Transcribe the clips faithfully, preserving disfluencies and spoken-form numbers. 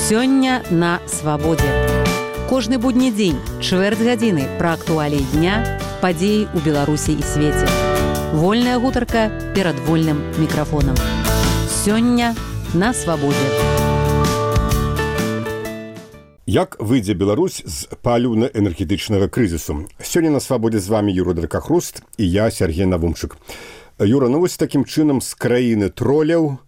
Сёння на свабодзе. Кожны будні дзень, чвэрць гадзіны пра актуаліі дня, падзеі ў Беларусі і свеце. Вольная гутарка перад вольным мікрафонам. Сёння на свабодзе. Як выйдзе Беларусь з паліўна-энергетычнага крызісу? Сёння на свабодзе з вами Юра Дракахруст і я, Сергей Навумчык. Юра, ну вось такім чынам з краіны троляў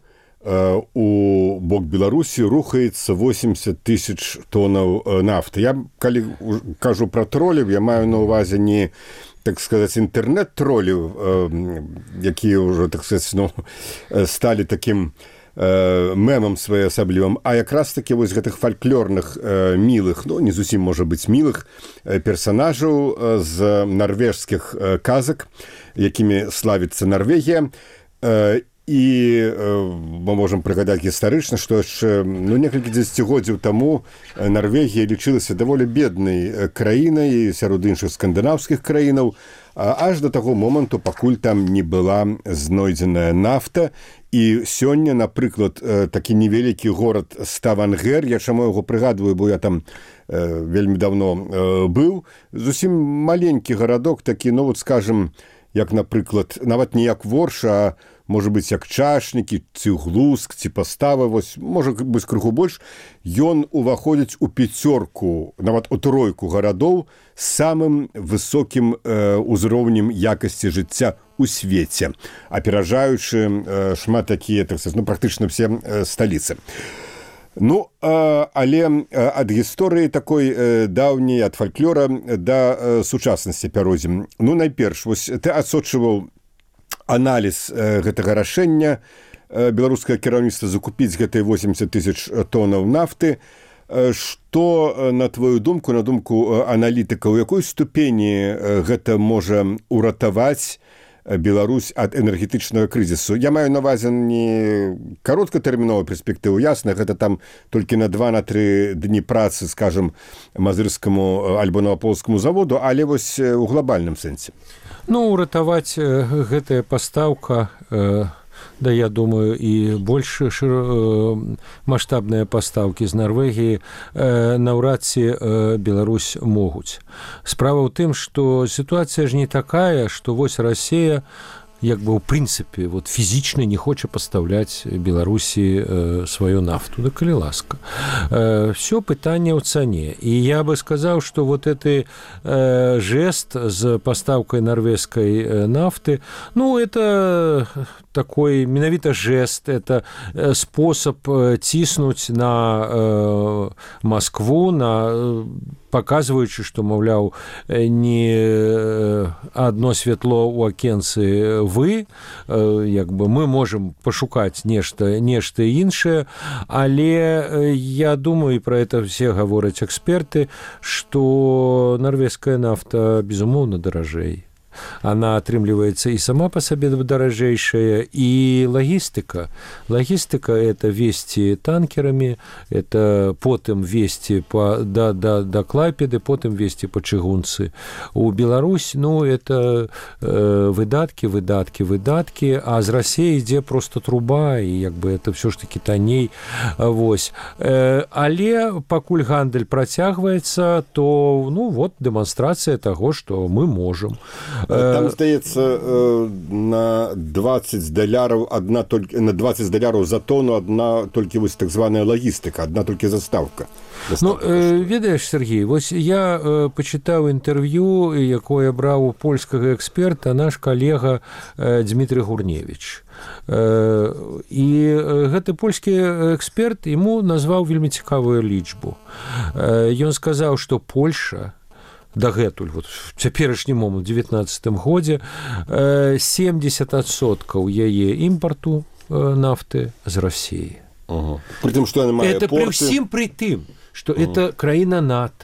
у бок Беларусі рухаецца восемьдесят тысяч тоннаў нафты. Я, калі кажу пра тролів, я маю на ўвазе не, так сказаць, інтэрнэт-тролів, якія ўжо, так сказаць, ну, сталі такім мемам своеасаблівым, а якраз такі вось гэтых фальклорных мілых, ну, не зусім, можа быць, мілых персанажаў з нарвежскіх казак, якімі славіцца Нарвегія. І мы можам прыгадаць гістарычна, што яшчэ ну, некалькі дзесяцігоддзяў таму Нарвегія лічылася даволі беднай краінай сярод іншых скандынаўскіх краінаў, аж да таго моманту, пакуль там не была знойдзеная нафта. І сёння, напрыклад, такі невялікі горад Ставангер, я чаму яго прыгадваю, бо я там вельмі даўно быў, зусім маленькі гарадок, такі, ну вот скажем, як, напрыклад, нават не як Ворш, а можа быць, як Чашнікі, ці Глуск, ці Пастава, вось, можа быць, крыху больш, ён уваходзіць у пяцёрку, нават у тройку гарадоў з самым высокім э, узроўнем якасці жыцця ў свеце, аперажаючы э, шмат такія, так сказаць, ну, практычна все э, сталіцы. Ну, э, але э, ад гісторыі такой э, даўняй, ад фальклора да э, сучаснасці пяройдзем. Ну, найперш, вось ты адсочваў аналіз э, гэтага рашэння э, беларускага кіраўніцтва закупіць гэтыя восемьдесят тысяч тоннаў нафты. Э, што, э, на твою думку, на думку э, аналітыка, у якой ступені э, гэта можа ўратаваць Беларусь ад энергетычнага крызісу? Я маю на ўвазе не кароткатэрміновую перспектыву, ясна, гэта там толькі на два-тры дні працы, скажем, мазырскаму альбо новаполскаму заводу, але вось у глобальным сэнсе. Ну, ўратаваць гэтая пастаўка, э, да, я думаю, і больш широ, э, маштабныя пастаўкі з Нарвегіі э, наўрад ці э, Беларусь могуць. Справа ў тым, што сітуацыя ж не такая, што вось Расія як бы ў прынцыпе вот фізічна не хоча пастаўляць Беларусі э, сваю нафту, да калі ласка. Э, все пытанне ў цане. І я бы сказаў, што вот гэты э, жест з пастаўкай нарвежскай э, нафты, ну, это такой менавіта жест, это э, спосаб э, ціснуць на э, Маскву, на э, паказваючы, што, маўляў, не адно святло ў акенцы вы, як бы мы можам пашукаць нешта, нешта іншае, але я думаю, і пра гэта все гавораць эксперты, што нарвежская нафта, безумоўна, даражэй. Она атрымліваецца і сама па сабе даражэйшая, і лагістыка. Лагістыка – это везці танкерамі, это потым везці па, да, да, да Клайпеды, потым везці па чыгунцы. У Беларусь, ну, это э, выдаткі, выдаткі, выдаткі, а з Расіі ідзе проста труба, і як бы это все ж таки танней. Вось. Э, але пакуль гандаль працягваецца, то, ну, вот дэманстрацыя таго, што мы можам. Там, здаецца, на двадцать даляраў адна толькі на двадцать даляраў за тону адна толькі вось так званая лагістыка, адна толькі застаўка. Ну, э, ведаеш, Сергей, вось я э, пачытаў інтэрв'ю, якое браў у польскага эксперта наш калега э, Дмітрый Гурневіч. Э, і гэты польскі эксперт яму назваў вельмі цікавую лічбу. Э, ён сказаў, што Польша дагэтуль, вот, в цяперашні момант, у девятнадцатым годзе, семьдесят адсоткаў яе імпарту нафты з Расіі. Угу. При тым, што яна мае это порты... при ўсім при тым, што угу. это краіна НАТО,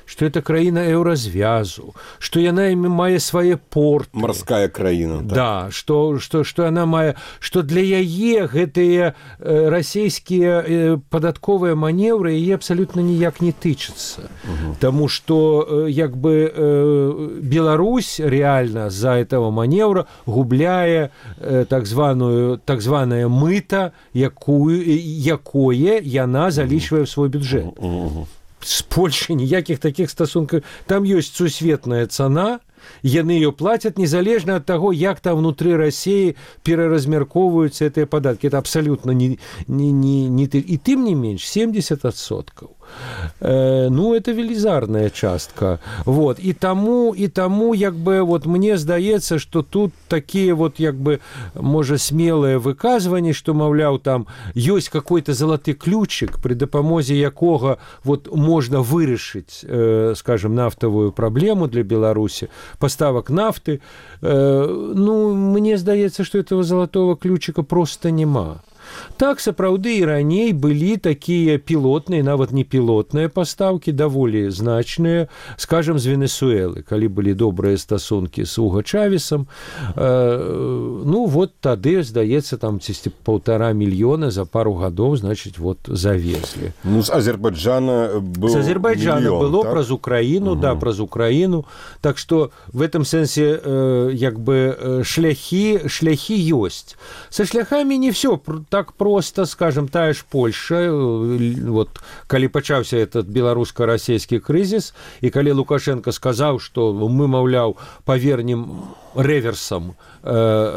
што это краіна еўразвязу, што яна мае свае порты. Марская краіна. Так. Да, што, што, што яна мае, што для яе гэтыя расійскія падатковыя манеўры яе абсалютна ніяк не тычацца. Угу. Таму што як бы Беларусь реально за этого маневра губляе так званую так званае мыта, якую якое яна залічвае ў свой бюджэт. З Польшай ніякіх такіх стасункаў. Там ёсць сусветная цана, яны ее платят незалежно от того, як там внутри России переразмерковываются эти податки. Это абсолютно не, не, не, не... И тем не меньше, семьдесят отсотков. Э, ну, это велизарная частка. Вот. И тому, и тому, як бы, вот мне здаецца, что тут такие вот, як бы, может, смелые выказывания, что, мовляв, там есть какой-то золотой ключик, при дапамозе якога вот можно вырашить, э, скажем, нафтовую проблему для Беларуси, поставок нафты. Э, ну, мне здаецца, что этого золотого ключика просто нема. Так, сапраўды, і раней былі такія пілотныя, нават не пілотныя пастаўкі, даволі значныя, скажем, з Венесуэлы, калі былі добрыя стасункі з Уго Чавесам. Э, ну, вот тады, здаецца, там цісьці паўтара мільёна за пару гадоў, значыць, вот завезлі. Ну, з Азербайджана был З Азербайджана мільён, было так? праз Украіну, угу. Да, праз Украіну. Так што в этом сэнсе, э, як бы, шляхі, шляхі ёсць. Са шляхамі не всё так просто, скажем, тая ж Польша, вот, калі пачаўся этот беларуска-расійскі крызіс, і калі Лукашенко сказаў, што мы, маўляў, павернем реверсам э,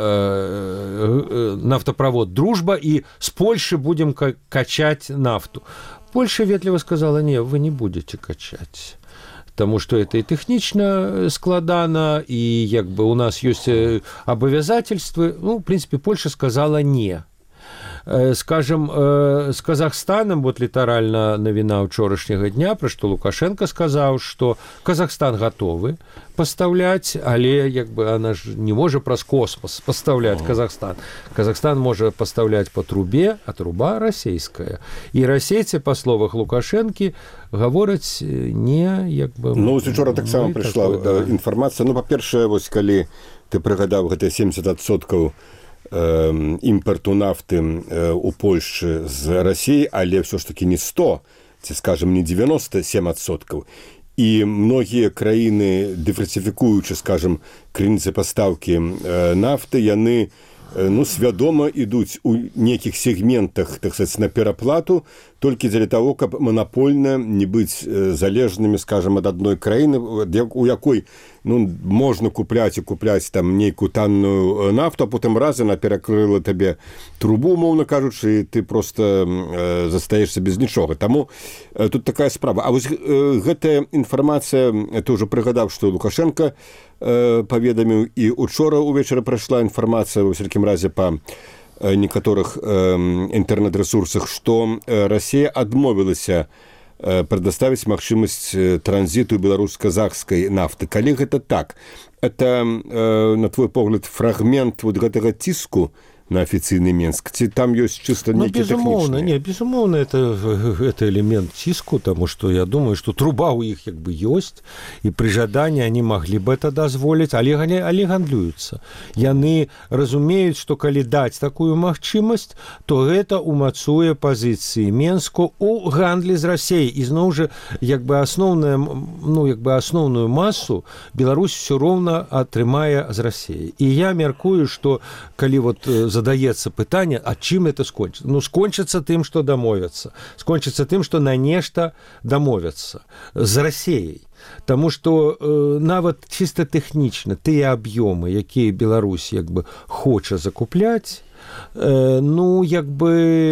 э, нафтоправод «Дружба» и с Польши будем качать нафту. Польша ветливо сказала: не, вы не будете качать. Потому что это и технично складано, и як бы у нас есть обязательства. Ну, в принципе, Польша сказала «не». Скажем, с Казахстаном, вот літаральна навіна ўчорашняга дня, пра што Лукашенко сказаў, што Казахстан готовы пастаўляць, але як бы она ж не можа праз космос пастаўляць Казахстан. Казахстан можа пастаўляць по трубе, а труба расійская. І расейцы, па словах Лукашэнкі, гавораць не як бы... Ну, учора таксама прыйшла да. інфармацыя. Ну, па-першае, вось калі ты прыгадаў гэтыя семьдесят адсоткаў імпарту нафты у Польшчы з Расіі, але ўсё ж такі не сто, ці, скажем, не девяносто семь адсоткаў. І многія краіны, дыверсіфікуючы, скажем, крыніцы пастаўкі нафты, яны, ну, свядома ідуць у нейкіх сегментах, так сказать, на пераплату, толькі дзеля таго, каб манапольна не быць залежнымі, скажем, ад адной краіны, у якой, ну, можна купляць і купляць там нейкую танную нафту, а потым раз яна перакрыла табе трубу, умоўна кажучы, і ты просто э, застаешся без нічога. Таму э, тут такая справа. А вось э, гэтая інфармацыя, ты ўжо прыгадаў, што Лукашенко э, паведаміў, і учора ўвечары прайшла інфармацыя, ва ўсякім разе, па э, некаторых э, інтэрнэт-рэсурсах, што э, Расія адмовілася предоставить магчымасць транзіту беларуска-казахскай нафты. Калі гэта так, это, на твой погляд, фрагмент вот гэтага ціску на афіцыйны Менск, ці там ёсць чыста нейкі тэхнічны? Не, безумоўна, это, это элемент ціску, потому что я думаю, что труба у іх як бы ёсць, і пры жаданні они могли бы это дазволіць, але, але гандлююцца. Яны разумеюць, што калі даць такую магчымасць, то гэта умацуе пазіцыі Менску у гандлі з Расіяй. І зноў жа, як бы асноўная, ну, як бы асноўную масу Беларусь все роўна атрымае з Расіяй. І я мяркую, што калі вот задаецца пытанне, а чым это скончыцца? Ну, скончыцца тым, што дамовяцца. Скончыцца тым, што на нешта дамовяцца з Расіяй. Таму што э, нават чыста тэхнічна тыя аб'ёмы, якія Беларусь як бы хоча закупляць, э, ну, як бы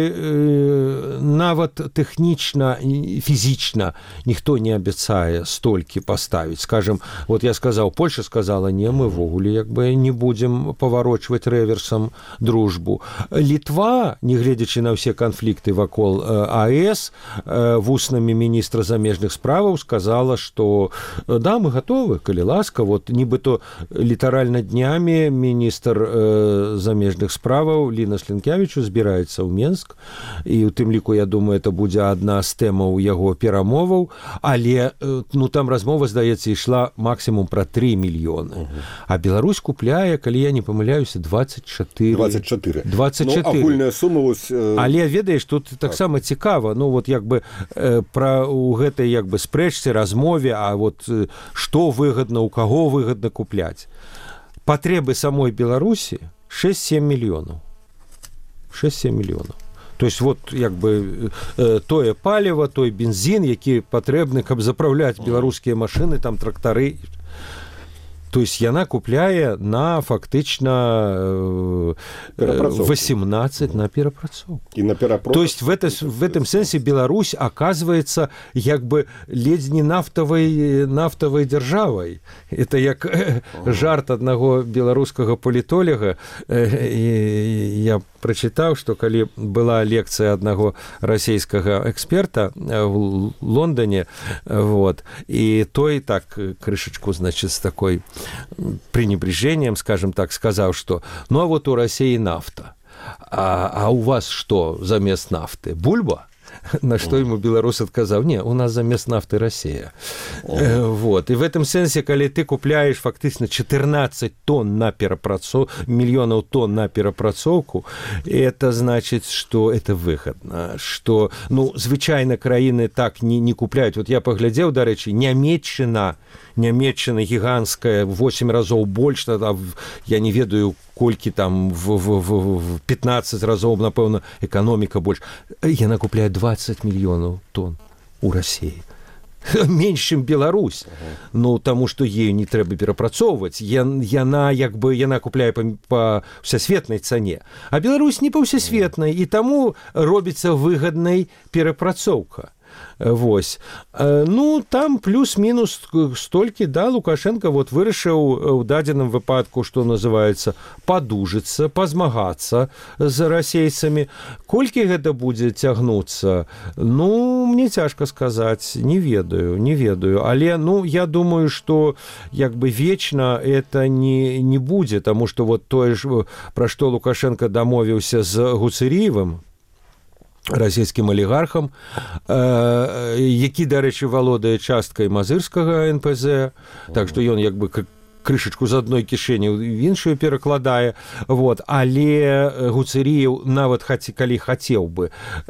э, нават тэхнічна і фізічна ніхто не абяцае столькі паставіць. Скажем, вот я сказаў, Польша сказала: не, мы ввогуле як бы не будзем паварочваць рэверсам дружбу. Літва, негледзячы на ўсе канфлікты вакол э, АЭС, э, вуснамі міністра замежных справаў сказала, што да, мы готовы, калі ласка. Вот нібыто літаральна днямі міністр э, замежных справаў што Ліна Слінкявічу збіраецца ў Менск, і ў тым ліку, я думаю, это будзе адна з тэмаў яго перамоваў, але ну, там размова, здаецца, ішла максімум пра тры мільёны. Uh-huh. А Беларусь купляе, калі я не памыляюся, дваццаць чатыры. дваццаць чатыры. дваццаць чатыры. Ну, агульная сума... Вось, э... Але, ведаеш, тут таксама так. цікава, ну, вот, як бы, э, пра, у гэтай, як бы, спрэчцы, размове, а вот, э, што выгадна, у каго выгадна купляць. Патрэбы самой Беларусі шэсць-сем мільёнаў. шэсць-сем мільёнаў. То есть вот як бы э, тое паліва, той бензін, які патрэбны, каб запраўляць беларускія машыны, там трактары. То есть яна купляе на фактычна э, восемнадцать на перапрацоўку. И на перапрацоўку. То есть в, это, в этом сенсе Беларусь оказывается як бы ледзь не нафтавай, нафтавай дзяржавай. Это як э, жарт аднаго беларускага палітолага. Э, я прачытаў, што калі была лекцыя аднаго расійскага эксперта в Лондоне, вот, і той так крышачку, значит, с такой пренебрежением, скажем так, сказал, что ну а вот у России нафта, а, а у вас что замест нафты? Бульба? На что ему белорус отказал: не, у нас замест нафты Россия. Э, вот. И в этом сенсе, когда ты купляешь фактически четырнадцать тонн на перапрацоўку, миллионов тонн на перапрацоўку, это значит, что это выгодно, что, ну, звычайно краины так не, не купляют. Вот я поглядел, до речи, Нямецчына, Нямецчына гигантская, в восемь разов больше, а я не ведаю, колькі там в, в, в, в пятнадцать разоў, напэўна, эканоміка больш. Яна купляе двадцать мільёнаў тонн у России. Менш, чым Беларусь. Uh-huh. Ну, таму што ею не трэба перапрацоўваць. Яна, як бы, яна купляе па, па ўсясветнай цане. А Беларусь не па ўсясветнай, і таму робіцца выгаднай перапрацоўка. Вось. Ну, там плюс-мінус столькі, да, Лукашенко вот вырашыў у дадзеным выпадку, што называецца, падужыцца, пазмагацца з расейцамі. Колькі гэта будзе цягнуцца? Ну, мне цяжка сказаць, не ведаю, не ведаю. Але, ну, я думаю, што як бы вечна это не, не будзе, таму што вот тое ж, пра што Лукашенко дамовіўся з Гуцэріевым, расійскім алігархам, э, які, дарэчы, валодае часткай мазырскага эн пэ зэ, так што ён як бы крышачку з адной кішэні в іншую перакладае. Вот. Але Гуцэріеў нават хаці, калі хацеў бы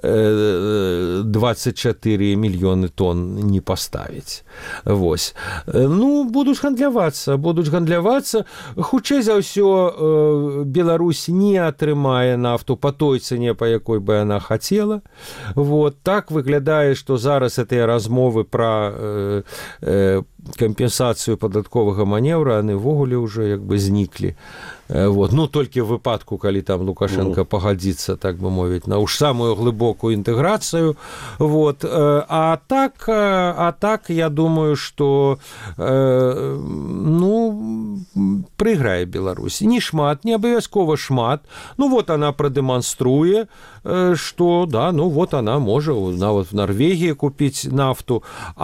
э, двадцать чатыры мільёны тонн не паставіць. Вось. Ну, будуць гандлявацца, будуць гандлявацца. Хутчэй за ўсё э, Беларусь не атрымае нафту па той цане, па якой бы яна хацела. Вот. Так выглядае, што зараз гэтыя размовы пра э, э, кампенсацыю падатковага манеўра, яны ввогуле ўжо як бы зніклі. Вот. Ну, толькі в выпадку, калі там Лукашенко mm. пагадзіцца, так бы мовіць, на уж самую глыбокую інтэграцыю. Вот. А так, а так, я думаю, што э, ну, прыграе Беларусь. Не шмат, не абавязкова шмат. Ну, вот она прадэманструе, што, да, ну, вот она можа нават в Норвегіі купіць нафту.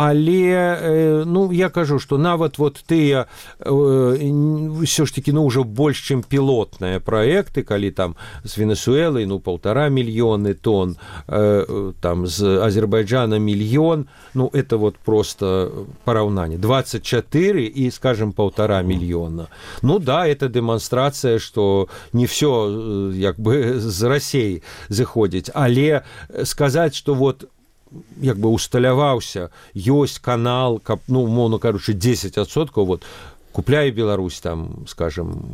Але, ну, я кажу, што нават вот тыя ўсё ж такі, ну, ўжо больш чым пілотныя праекты, калі там з Венесуэлай, ну, полтора мільёны тонн, э, там з Азербайджана мільён, ну, это вот просто параўнанне. двадцать четыре и, скажем, полтора мільёна. Ну, да, это дэманстрацыя, што не всё, як бы, з Расіі зыходзіць, але сказаць, што вот як бы усталяваўся, ёсць канал, каб, ну, умоўна кажучы, десять адсоткаў, вот, купляе Беларусь там, скажем,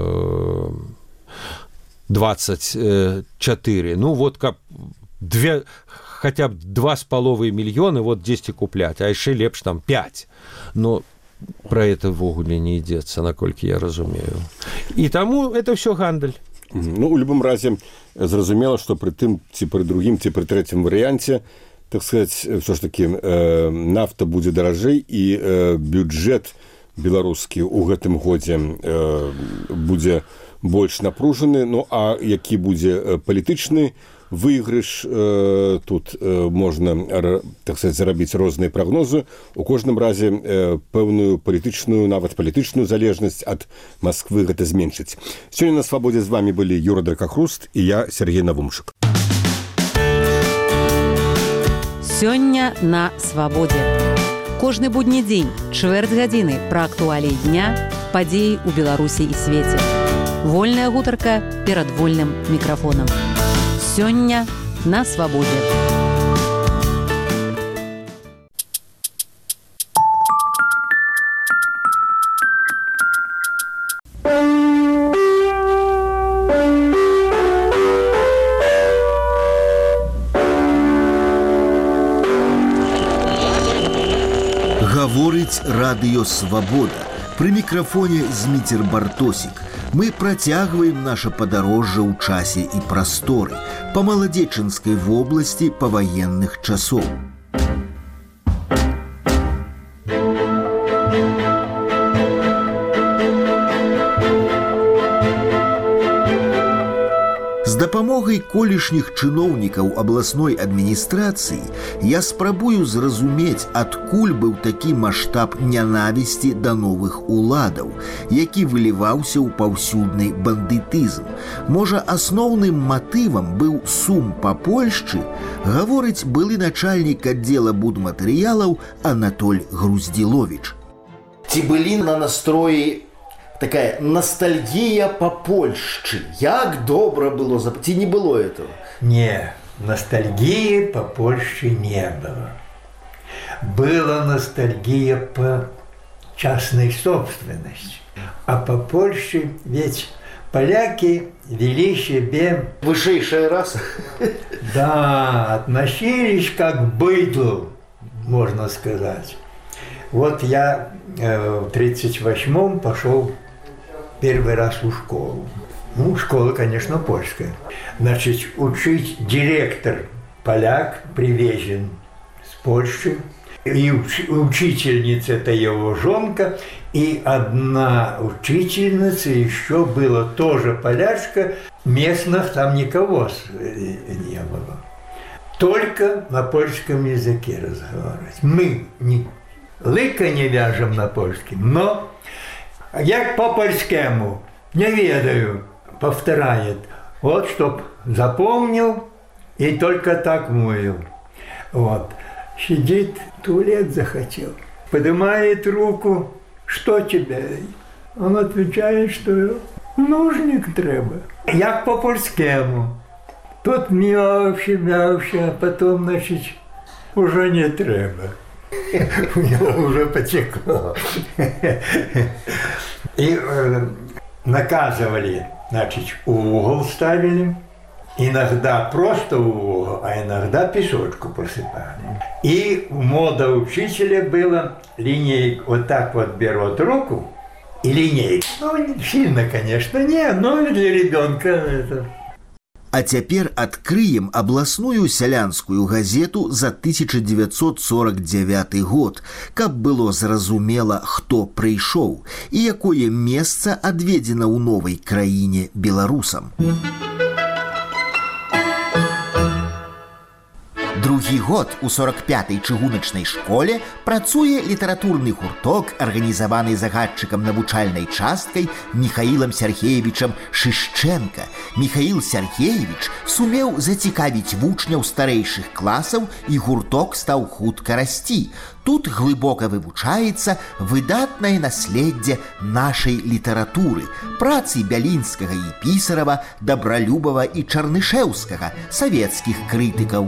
двадцать четыре, ну вот как две, хотя бы два с половой миллиона, вот десять куплять, а еще лепш там пять. Но про это ввогуле не ідзецца, наколькі я разумею. І таму это все гандаль. Ну, у любым разе зразумела, што пры тым, ці пры другім, ці пры трэцім варыянце, так сказаць, все ж таки э, нафта будзе даражэй, і э, бюджэт беларускі ў гэтым годзе э, будзе больш напружаны. Ну, а які будзе палітычны выйгрыш, э, тут э, можна, так сказать, зарабіць розныя прагнозы. У кожным разе э, пэўную палітычную, нават палітычную залежнасць ад Масквы гэта зменшыць. Сёння на Свабодзе з вами былі Юра Дракахруст і я, Сергей Навумшык. Сёння на Свабодзе. Кожны будні дзень, чвэрць гадзіны пра актуаліі дня, падзеі ў Беларусі і свеце. Вольная гутарка перад вольным мікрафонам. Сёння на Свабодзе. Гаворыць радыё «Свабода». Пры мікрафоне Зміцер Бартосік. Мы працягваем наша падарожжа ў часе і прасторы па Маладзечынскай вобласці паваенных часоў. З дапамогай колішніх чыноўнікаў абласной адміністрацыі я спрабую зразумець, адкуль быў такі маштаб нянавісці да новых уладаў, які выліваўся ў паўсюдны бандытызм. Можа, асноўным матывам быў сум па Польшчы, гаворыць былы начальнік аддзела будматэрыялаў Анатоль Груздзіловіч. Ці былі на настроі такая ностальгия по Польшчы. Як добра было, ці не было этого? Не, ностальгии по Польше не было. Была ностальгия по частной собственности. А по Польше ведь поляки вели себе... Высшая раса. Да, относились как к быдлу, можно сказать. Вот я э, в тридцать восьмом пошел первый раз в школу. Ну, школа, конечно, польская. Значит, учить директор поляк привезен с Польши. И уч учительница – это его жонка. И одна учительница еще была тоже полячка. Местных там никого не было. Только на польском языке разговаривать. Мы не, лыка не вяжем на польском, но... Як по-польскому, не ведаю, повторяет. Вот, чтоб запомнил и только так мовил. Вот. Сидит, туалет захотел. Поднимает руку. Что тебе? Он отвечает, что нужник треба. Як по-польскому. Тут мявши, мявши, а потом, значит, уже не треба. У него уже потекло. И э, наказывали, значит, угол ставили. Иногда просто угол, а иногда песочку посыпали. И мода учителя была линейка. Вот так вот берут руку и линейка. Ну, сильно, конечно, не, но для ребенка это... А цяпер адкрыем абласную сялянскую газету за тысяча девятьсот сорок девятый год, каб было зразумела, хто прыйшоў і якое месца адведзена ў новай краіне беларусам. Другі год у сорок пятай чыгуначнай школе працуе літаратурны гурток, арганізаваны загадчыкам навучальнай часткай Михаілам Сергеевичам Шышченко. Михаіл Сергеевич сумеў зацікавіць вучняў старэйшых класаў, і гурток стаў хутка расці. Тут глыбока вывучаецца выдатнае наследдзе нашай літаратуры, працы Бялінскага і Пісарава, Дабралюбава і Чарнышэўскага, савецкіх крытыкаў.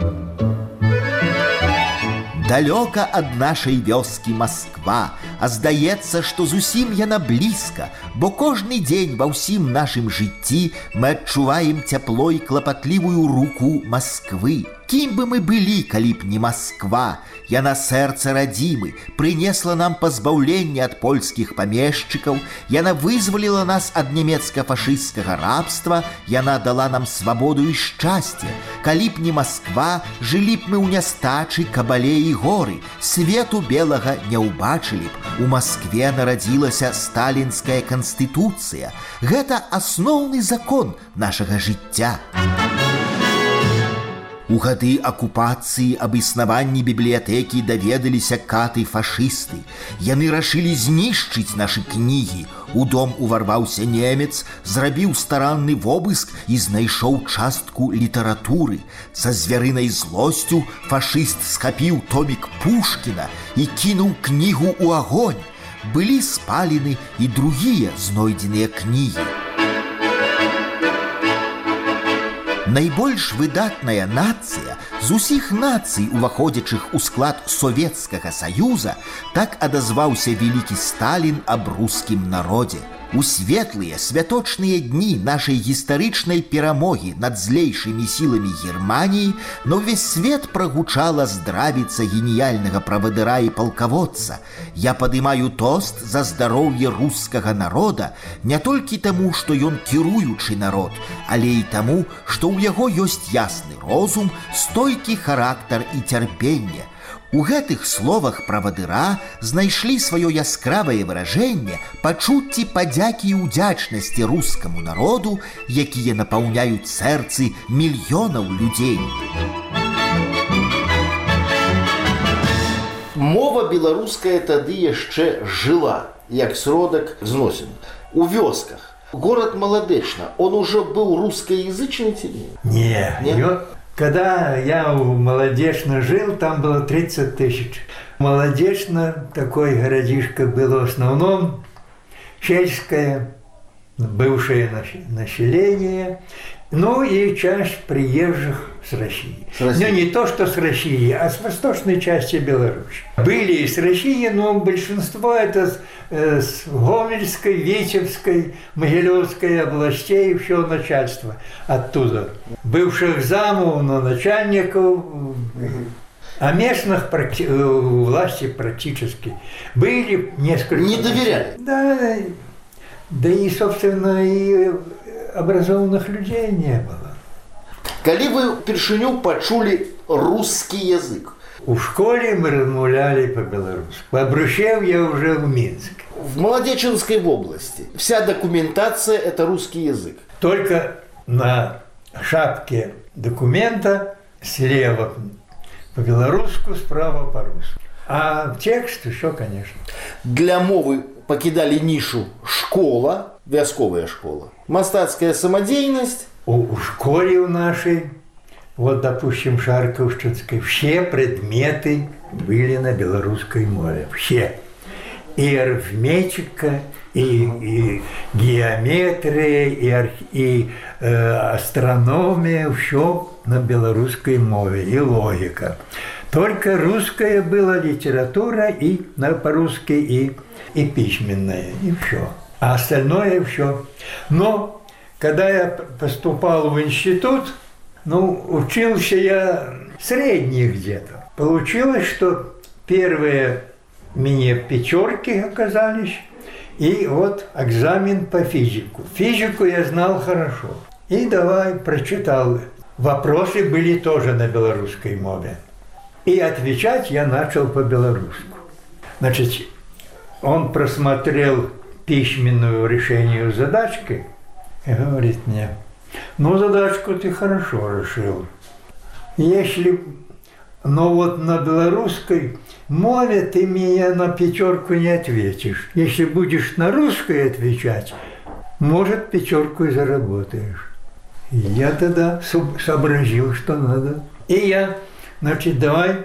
Далёка ад нашай вёскі Масква, а здаецца, што зусім яна блізка, бо кожны дзень ва ўсім нашым жыцці мы адчуваем цяпло і клапатлівую руку Масквы. Кім бы мы былі, калі б не Масква? Яна сэрца радзімы, прынесла нам пазбаўленне ад польскіх памешчыкаў, яна вызваліла нас ад нямецка-фашысцкага рабства, яна дала нам свабоду і шчасце. Калі б не Масква, жылі б мы ў нястачы, кабале і горы, свету белага не ўбачылі б. У Маскве нарадзілася сталінская канстытуцыя. Гэта асноўны закон нашага жыцця. У гады акупацыі аб існаванні бібліятэкі даведаліся каты фашысты. Яны рашылі знішчыць нашы кнігі. У дом уварваўся немец, зрабіў старанны вобыск і знайшоў частку літаратуры. Са звярынай злосцю фашыст схапіў томік Пушкіна і кінуў кнігу ў агонь. Былі спалены і другія знойдзеныя кнігі. Найбольш выдатная нацыя з усіх нацый, уваходзячых у склад Савецкага Саюза, так адазваўся вялікі Сталін аб рускім народзе. У светлыя святочныя дні нашай гістарычнай перамогі над злейшымі сіламі Германіі на ўвесь свет прагучала здравіца геніяльнага правадыра і палкаводца. Я падымаю тост за здароўе рускага народа не толькі таму, што ён кіруючы народ, але і таму, што ў яго ёсць ясны розум, стойкі характар і цярпенне. У гэтых словах правадыра знайшлі сваё яскравае выражэнне пачуцці падзякі і ўдзячнасці рускаму народу, якія напаўняюць сэрцы мільёнаў людзей. Мова беларуская тады яшчэ жыла, як сродак зносін. У вёсках. Город Маладэчна, он уже был русскоязычный тебе? Не, Нет? Ё... Когда я в Молодечно жил, там было тридцать тысяч. Молодечно, такой городишко было в основном сельское, бывшее население, ну и часть приезжих с России. С России. Ну не то, что с России, а с восточной части Беларуси. Были и с России, но большинство это с, э, с Гомельской, Витебской, Могилевской областей, все начальство оттуда. Бывших замов, но начальников, а местных практи- власти практически были несколько. Не доверяли? Да, да и, собственно, и образованных людей не было. Калі вы першыню пачулі русский язык? У школе мы размовляли по-белорусски. Обращал я уже в Минске. В Молодеченской области вся документация – это русский язык. Только на шапке документа слева по-белорусски, справа по-русски. А текст еще, конечно. Для мовы покидали нишу школа, вясковая школа, мастацкая самодеятельность. У, у школе у нашей, вот, допустим, Шарковщинской, все предметы были на белорусской мове. Все. И арифметика, и, и геометрия, и, арх, и э, астрономия, все на белорусской мове, и логика. Только русская была литература и на, по-русски, и, и письменная, и все. А остальное все. Но когда я поступал в институт, ну, учился я средний где-то. Получилось, что первые мне пятерки оказались, и вот экзамен по физику. Физику я знал хорошо. И давай прочитал. Вопросы были тоже на белорусской мове. И отвечать я начал по-белорусски. Значит, он просмотрел письменную решение задачки и говорит мне: ну, задачку ты хорошо решил. Если, но вот на белорусской мове ты меня на пятерку не ответишь. Если будешь на русской отвечать, может, пятерку и заработаешь. И я тогда сообразил, что надо. И я, значит, давай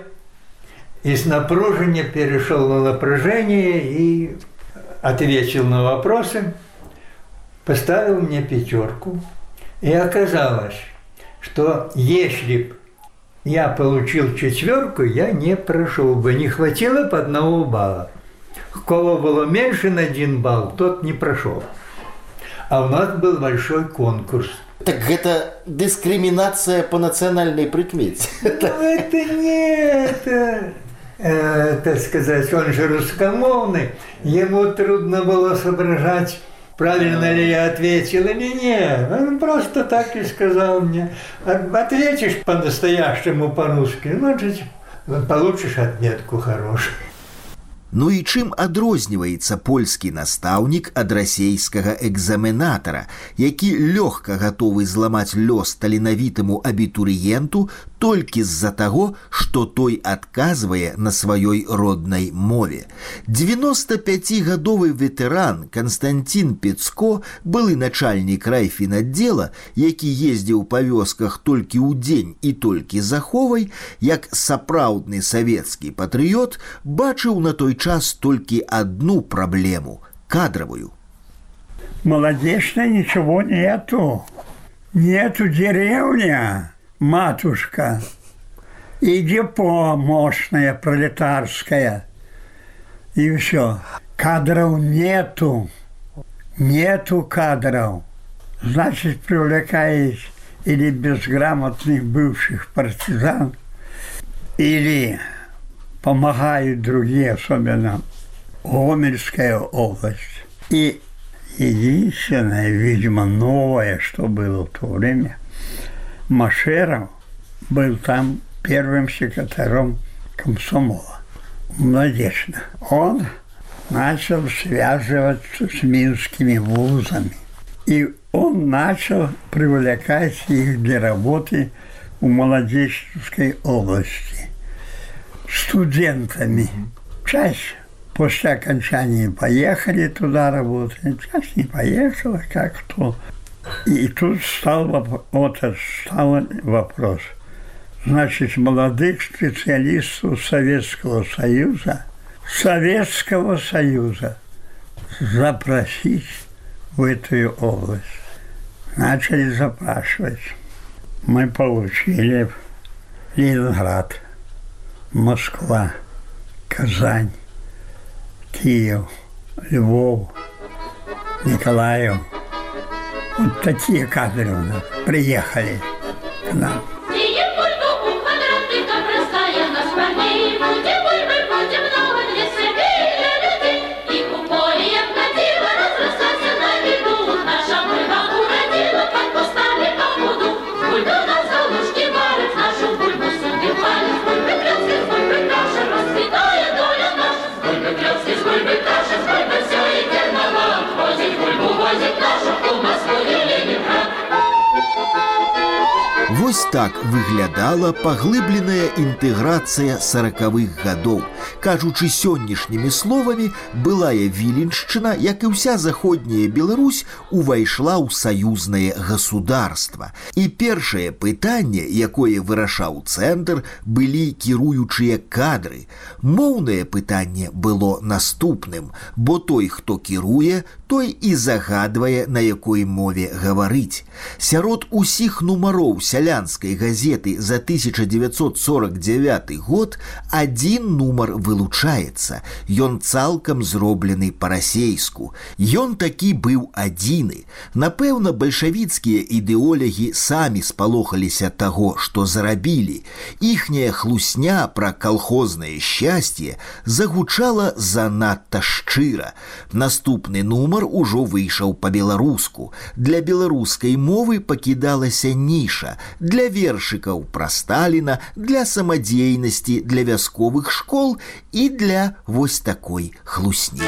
из напружения перешел на напряжение и ответил на вопросы, поставил мне пятерку. И оказалось, что если б я получил четверку, я не прошел бы, не хватило по одного балла. У кого было меньше на один балл, тот не прошел. А у нас был большой конкурс. Так это дискриминация по национальной прикмете. Ну, это не это, э, так сказать, он же русскомовный, ему трудно было соображать, правильно ли я ответил или нет. Он просто так и сказал мне: ответишь по-настоящему по-русски, значит, получишь отметку хорошую. Ну і чым адрозніваецца польскі настаўнік ад расейскага экзаменатара, які лёгка гатовы зламаць лёс таленавітаму абітурыенту толькі з-за таго, што той адказвае на сваёй роднай мове. дзевяностапяцігадовы ветэран Константин Пецко, былы начальнік райфінаддзела, які ездзіў па вёсках толькі ў дзень і толькі заховай, як сапраўдны савецкі патрыёт, бачыў на той час толькі одну проблему – кадровую. Молодечно ничего нету. Нету деревня, матушка, и депо мощное, пролетарское. И все. Кадров нету. Нету кадров. Значит, привлекаешь или безграмотных бывших партизан, или помогают другие, особенно Гомельская область. И единственное, видимо, новое, что было в то время, Машеров был там первым секретарем комсомола. Молодечно. Он начал связываться с минскими вузами. И он начал привлекать их для работы в Молодечной области студентами. Часть после окончания поехали туда работать, часть не поехала, как кто. И тут стал, вот стал вопрос. Значит, молодых специалистов Советского Союза, Советского Союза запросить в эту область. Начали запрашивать. Мы получили Ленинград, Москва, Казань, Киев, Львов, Николаев. Вот такие кадры у нас приехали к нам. Вось так выглядала паглыбленая інтэграцыя саракавых гадоў. Кажучы сённяшнімі словамі, былая Віленшчына, як і ўся заходняя Беларусь, увайшла ў саюзнае государства. І першае пытанне, якое вырашаў цэнтр, былі кіруючыя кадры. Моўнае пытанне было наступным, бо той, хто кіруе, той і загадвае, на якой мове гаварыць. Сярод усіх нумароў сялянскай газеты за тысяча девятьсот сорок девятый год адзін нумар вылучаецца. Ён цалкам зроблены па-расейску. Ён такі быў адзіны. Напэўна, бальшавіцкія ідэолягі самі спалохаліся таго, што зарабілі. Іхняя хлусня пра калхознае шчасце загучала занадта шчыра. Наступны нумар ужо выйшаў па-беларуску. Для беларускай мовы пакідалася ніша, для вершыкаў пра Сталіна, для самадзейнасці, для вясковых школ і для вось такой хлусні.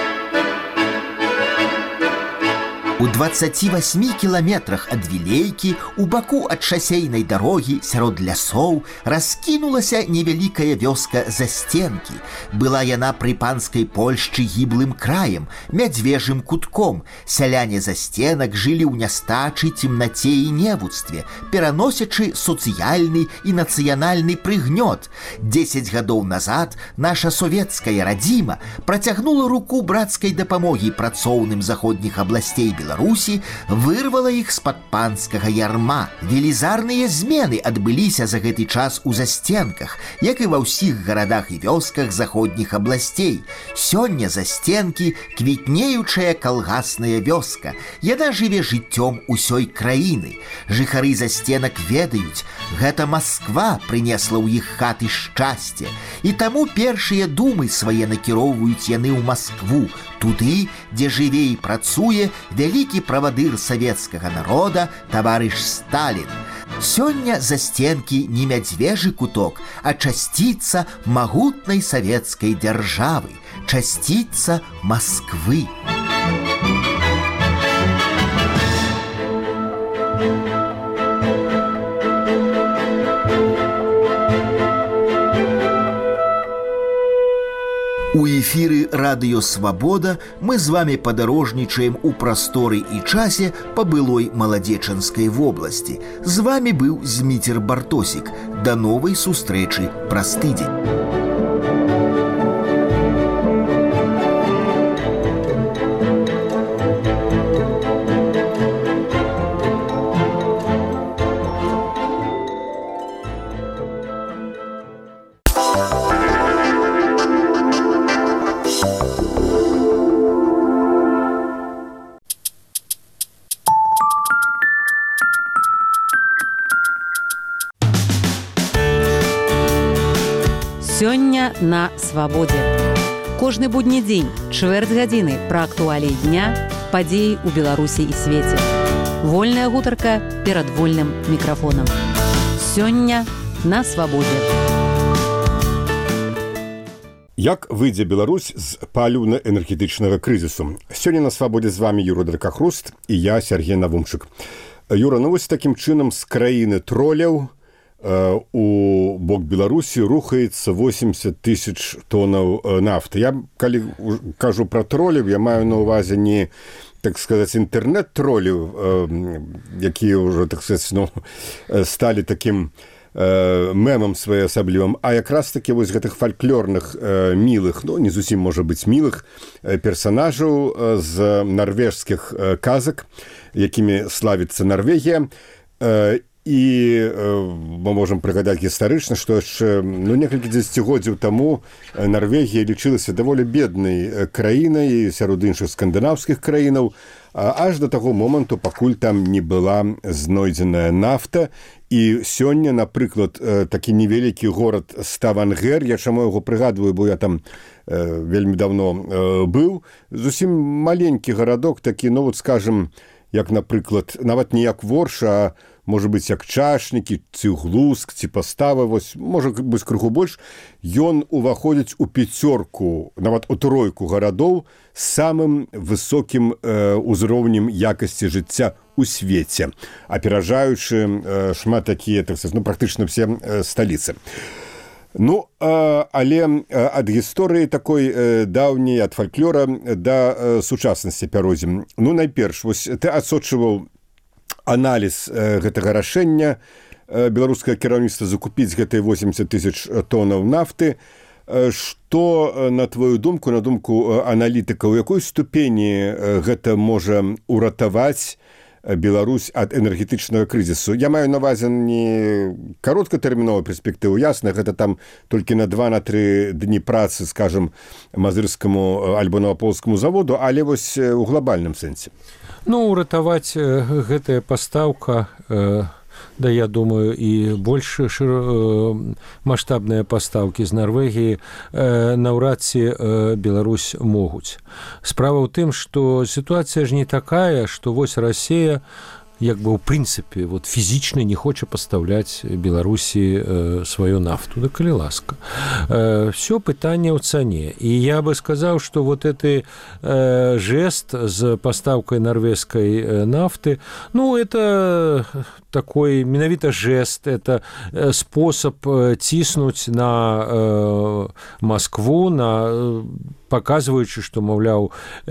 У двадцаці васьмі кіламетрах ад Вілейкі, у баку ад шасейнай дарогі, сярод лясоў, раскінулася невялікая вёска Застенкі. Была яна пры панскай Польшчы гіблым краем, мядзвежым кутком. Сяляне Застенак жылі ў нястачы, цемнаце і невуцтве, пераносячы сацыяльны і нацыянальны прыгнёт. Дзесяць гадоў назад наша савецкая радзіма працягнула руку брацкай дапамогі працоўным заходніх абласцей Беларусі, вырвала іх з-пад панскага ярма. Велізарныя змены адбыліся за гэты час у Застенках, як і ва ўсіх гарадах і вёсках заходніх абласцей. Сёння Застенкі – квітнеючая калгасная вёска. Яна жыве жыццём усёй краіны. Жыхары Застенак ведаюць, гэта Масква прынесла ў іх хаты шчасце. І таму першыя думы свае накіроўваюць яны ў Маскву, туды, дзе жыве і працуе вялікі правадыр савецкага народа таварыш Сталін. Сёння Застенкі не мядзвежы куток, а часціца магутнай савецкай дзяржавы, часціца Масквы. У эфіры радыё «Свабода» мы з вами падарожнічаем у прасторы і часе па былой маладзечанскай вобласці. З вами быў Зміцер Бартосік. Да новай сустрэчы праз тыдзень. Сёння на свабодзе. Кожны будні дзень, чвэрць гадзіны пра актуаліі дня, падзеі ў Беларусі і свеце. Вольная гутарка перад вольным мікрафонам. Сёння на свабодзе. Як выйдзе Беларусь з паліўна-энергетычнага крызісу? Сёння на свабодзе з вами Юра Дракахруст і я, Сергей Навумчык. Юра, ну вось такім чынам з краіны троляў у бок Беларусі рухаецца восемьдесят тысяч тоннаў нафты. Я, калі кажу пра тролів, я маю на ўвазе не, так сказаць, інтэрнэт-тролів, якія ўжо, так сказаць, ну, сталі такім мемам своеасаблівым, а якраз такі вось гэтых фальклорных мілых, ну, не зусім, можа быць, мілых персанажаў з нарвежскіх казак, якімі славіцца Нарвегія. І мы можам прыгадаць гістарычна, што яшчэ ну, некалькі дзесяцігоддзяў таму Нарвегія лічылася даволі беднай краінай сярод іншых скандынаўскіх краінаў, аж да таго моманту, пакуль там не была знойдзеная нафта. І сёння, напрыклад, такі невялікі горад Ставангер, я чаму яго прыгадваю, бо я там вельмі давно быў, зусім маленькі гарадок, такі, ну вот скажем, як, напрыклад, нават не як Ворш, а можа быць, як Чашнікі, ці Глуск, ці Пастава, вось, можа быць, крыху больш, ён уваходзіць у пяцёрку, нават у тройку гарадоў з самым высокім э, узроўнем якасці жыцця у свеце, аперажаючы э, шмат такія, так сказаць, ну, практычна все э, сталіцы. Ну, э, але э, ад гісторыі такой э, даўняй, ад фальклора да э, сучаснасці пяройдзем. Ну, найперш, вось ты адсочваў аналіз э, гэтага рашэння э, беларускага кіраўніцтва закупіць гэтыя восемьдесят тысяч тоннаў нафты. Э, што, э, на твою думку, на думку э, аналітыка, у якой ступені э, гэта можа ўратаваць Беларусь ад энергетычнага крызісу? Я маю на ўвазе не кароткатэрміновую перспектыву, ясна, гэта там толькі на два-тры дні працы, скажем, мазырскаму альбо новаполскаму заводу, але вось у глобальным сэнсе. Ну, уратаваць гэтая пастаўка, э, да, я думаю, і больш шыр... маштабныя пастаўкі з Нарвегіі э, наўрад ці э, Беларусь могуць. Справа ў тым, што сітуацыя ж не такая, што вось Расія як бы ў прынцыпе вот фізічна не хоча пастаўляць Беларусі э, сваю нафту, да калі ласка. Э, все пытанне ў цане. І я бы сказаў, што вот гэты э, жест з пастаўкай нарвежскай э, нафты, ну, это такой менавіта жест, это э, спосаб э, ціснуць на э, Маскву, на э, паказваючы, што, маўляў,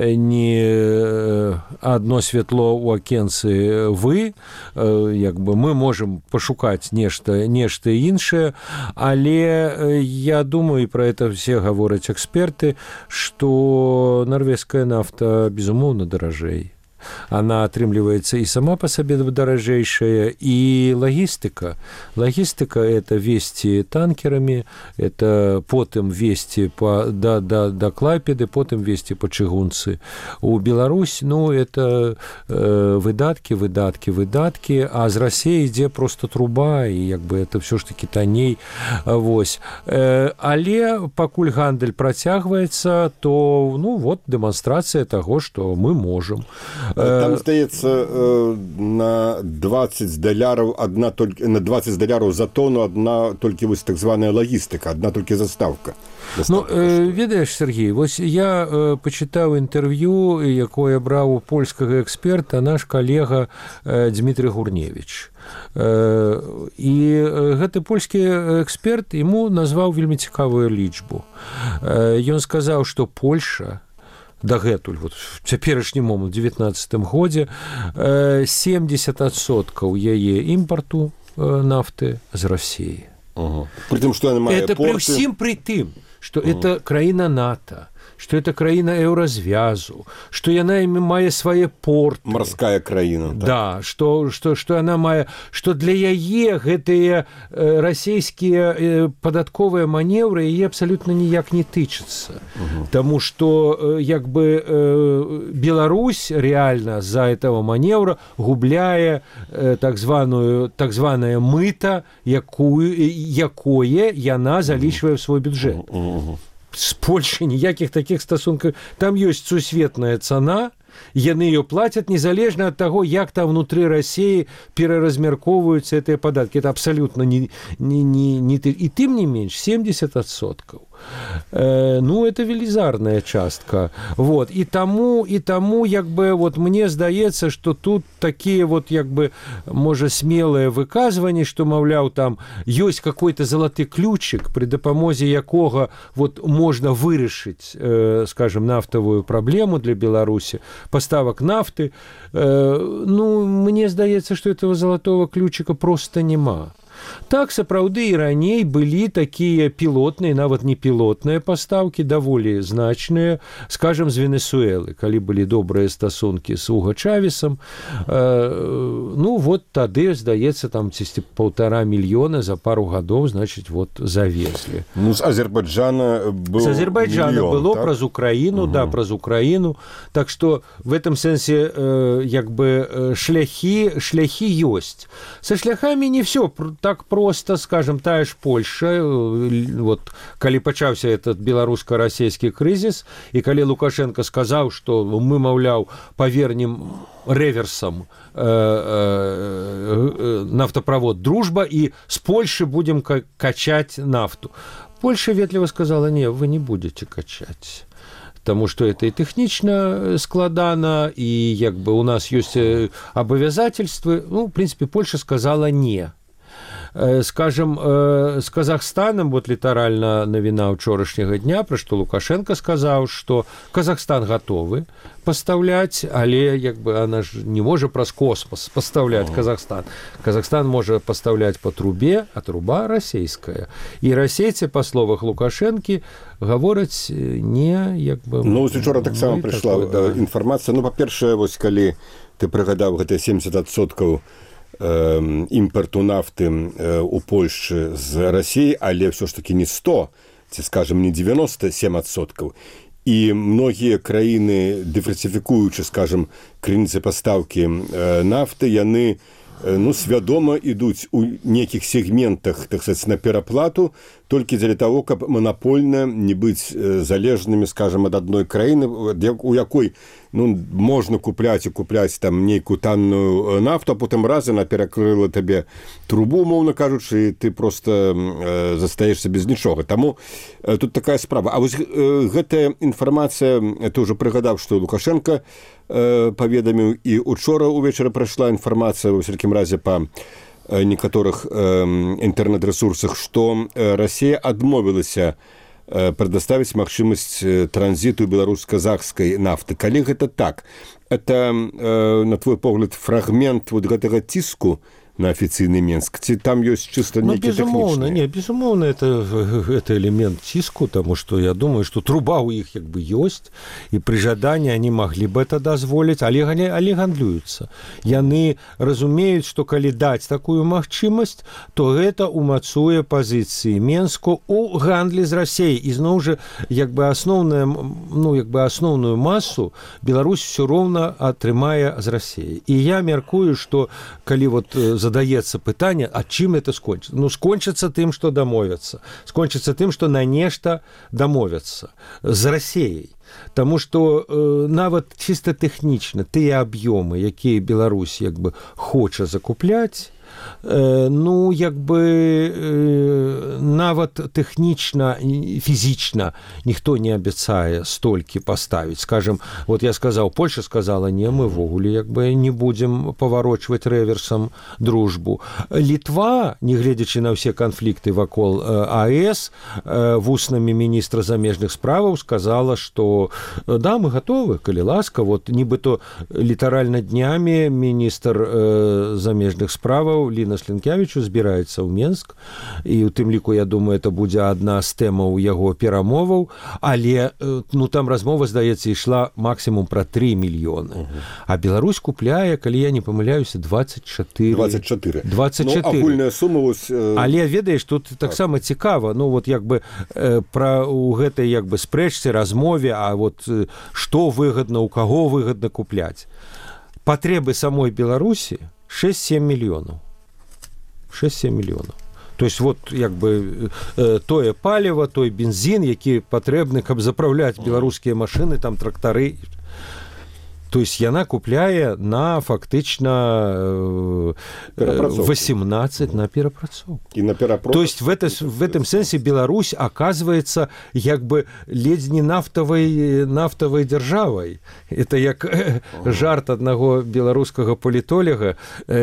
не адно святло ў акенцы вы, як бы мы можам пашукаць нешта, нешта іншае, але я думаю, і пра гэта все гавораць эксперты, што нарвежская нафта, безумоўна, даражэй. Она атрымліваецца і сама па сабе даражэйшая, і лагістыка. Лагістыка – это везці танкерамі, это потым везці па, да, да, да Клайпеды, потым везці па чыгунцы. У Беларусь, ну, это э, выдаткі, выдаткі, выдаткі, а з Расіі ідзе проста труба, і як бы это все ж таки танней. Вось. Э, але пакуль гандаль працягваецца, то, ну, вот дэманстрацыя таго, што мы можам. Там, здаецца, на двадцать даляраў адна толькі на двадцать даляраў за тону адна толькі вось так званая лагістыка, адна толькі застаўка. Ну, э, ведаеш, Сергей, вось я э, пачытаў інтэрв'ю, якое браў у польскага эксперта наш калега э, Дмітрый Гурневіч. Э, і гэты польскі эксперт яму назваў вельмі цікавую лічбу. Э, ён сказаў, што Польша дагэтуль вот, в цяперашні момант у девятнадцатым годзе э, семьдесят адсоткаў яе імпарту э, нафты з России. Угу. При тым, што яна мае это порты... при ўсім пры тым, што угу. это краіна НАТО, што это краіна еўразвязу, што яна мае свае порты. Марская краіна. Так. Да, што, што, што яна мае, што для яе гэтыя э, расійскія э, падатковыя манеўры яе абсалютна ніяк не тычацца. Угу. Таму што э, як бы э, Беларусь реально за этого манеўра губляе э, так званую так званае мыта, якую, якое яна залічвае ў свой бюджэт. Угу. С Польшай ніякіх такіх стасункаў. Там ёсць сусветная цана, яны ее платят незалежна ад таго, як там внутры России пераразмяркоўваюцца гэтыя падаткі. Это абсолютно не, не, не, не... І тым не менш, семьдесят адсоткаў. Э, ну, это велізарная частка. Вот. І таму, і таму, як бы, вот, мне здаецца, што тут такія, вот, як бы, можа, смелыя выказванні, што, маўляў, там ёсць какой-то залаты ключик, пры дапамозе якога вот, можна вырашыць, э, скажем, нафтавую праблему для Беларусі, поставок нафты. Э, ну, мне здаецца, што этого залатого ключика просто няма. Так, сапраўды, і раней былі такія пілотныя, нават не пілотныя пастаўкі, даволі значныя, скажем, з Венесуэлы, калі былі добрыя стасункі з Уго Чавесам. Э, ну, вот тады, здаецца, там цісьці паўтара мільёна за пару гадоў, значыць, вот завезлі. Ну, з Азербайджана был З Азербайджана мільён, было так? Праз Украіну, угу. Да, праз Украіну. Так што в этом сэнсе, э, як бы, шляхі, шляхі ёсць. Са шляхамі не всё так просто, скажем, тая ж Польша, вот, калі пачаўся этот беларуска-расійскі крызіс, і калі Лукашенко сказаў, што мы, маўляў, павернем реверсам э, э, нафтоправод «Дружба» и с Польши будем качать нафту. Польша ветліва сказала: не, вы не будете качать. Потому что это и технично складано, и як бы у нас есть обязательства. Ну, в принципе, Польша сказала «не». Скажем, с Казахстаном, вот літаральна навіна ўчорашняга дня, пра што Лукашенко сказаў, што Казахстан гатовы пастаўляць, але як бы она ж не можа праз космос пастаўляць Казахстан. Казахстан можа пастаўляць по трубе, а труба расійская. І расейцы, па словах Лукашэнкі, гавораць не як бы... Ну, учора таксама прыйшла такой, да. інфармацыя. Ну, па-першае, вось калі ты прыгадаў гэтыя семьдесят адсоткаў імпарту нафты у Польшчы з Расіі, але ўсё ж такі не сто, ці, скажем, не девяносто семь адсоткаў. І многія краіны, дыверсіфікуючы, скажем, крыніцы пастаўкі нафты, яны ну, свядома ідуць у нейкіх сегментах, так сказать, на пераплату, толькі дзеля таго, каб манапольна не быць залежнымі, скажем, ад адной краіны, у якой ну, можна купляць і купляць там нейкую танную нафту, а потым раз яна перакрыла табе трубу, умоўна кажучы, і ты просто э, застаешся без нічога. Таму э, тут такая справа. А вось э, гэтая інфармацыя, ты ўжо прыгадаў, што Лукашенко э, паведаміў, і учора ўвечары прайшла інфармацыя, ва ўсякім разе, па некаторых э, інтэрнэт-рэсурсах, што э, Расія адмовілася прадоставіць магчымасць транзіту беларуска-казахскай нафты. Калі гэта так, это, на твой погляд, фрагмент вот гэтага ціску на афіцыйны Менск, ці там ёсць чыста нейкі тэхнічны? Не, безумоўна, это, это элемент ціску, тому что я думаю, что труба у іх як бы ёсць, і пры жаданні они могли бы это дазволіць, але, але гандлююцца. Яны разумеюць, што калі даць такую магчымасць, то гэта умацуе пазіцыі Менску у гандлі з Расіяй. І зноў жа, як бы асноўная, ну, як бы асноўную масу Беларусь все роўна атрымае з Расіяй. І я мяркую, што калі вот задаецца пытанне, а чым это скончыцца? Ну, скончыцца тым, што дамовяцца. Скончыцца тым, што на нешта дамовяцца з Расіяй. Таму што э, нават чыста тэхнічна тыя аб'ёмы, якія Беларусь як бы хоча закупляць, ну, як бы нават тэхнічна, фізічна ніхто не абяцае столькі паставіць. Скажем, вот я сказаў, Польша сказала, не, мы ввогуле як бы не будзем паварочваць рэверсам дружбу. Літва, не гледзячы на ўсе канфлікты вакол АЭС, вуснамі міністра замежных справаў сказала, што да, мы гатовы, калі ласка, вот нібыто літаральна днямі міністр замежных справаў Ліна Слінкявічу збіраецца ў Менск, і у тым ліку, я думаю, это будзе адна з тэмаў яго перамоваў, але ну, там размова, здаецца, ішла максімум пра тры мільёны. Uh-huh. А Беларусь купляе, калі я не памыляюся, двадцать четыре. двадцать четыре. двадцать четыре. Ну, агульная сума... Вось, э... Але, ведаеш, тут таксама цікава, ну, вот, як бы, э, пра, у гэтай, як бы, спрэчцы, размове, а вот, э, што выгадна, у каго выгадна купляць. Патрэбы самой Беларусі шэсць-сем мільёнаў. шэсць-сем мільёнаў. То есть вот як бы э, тое паліва, той бензін, які патрэбны, каб запраўляць беларускія машыны, там трактары. То есть яна купляе на фактычна э, восемнадцать на перапрацоўку. И на перапрацоўку. То есть в, это, в этом сенсе Беларусь оказывается як бы ледзь не нафтавай, нафтавай дзяржавай. Это як э, жарт аднаго беларускага палітолага.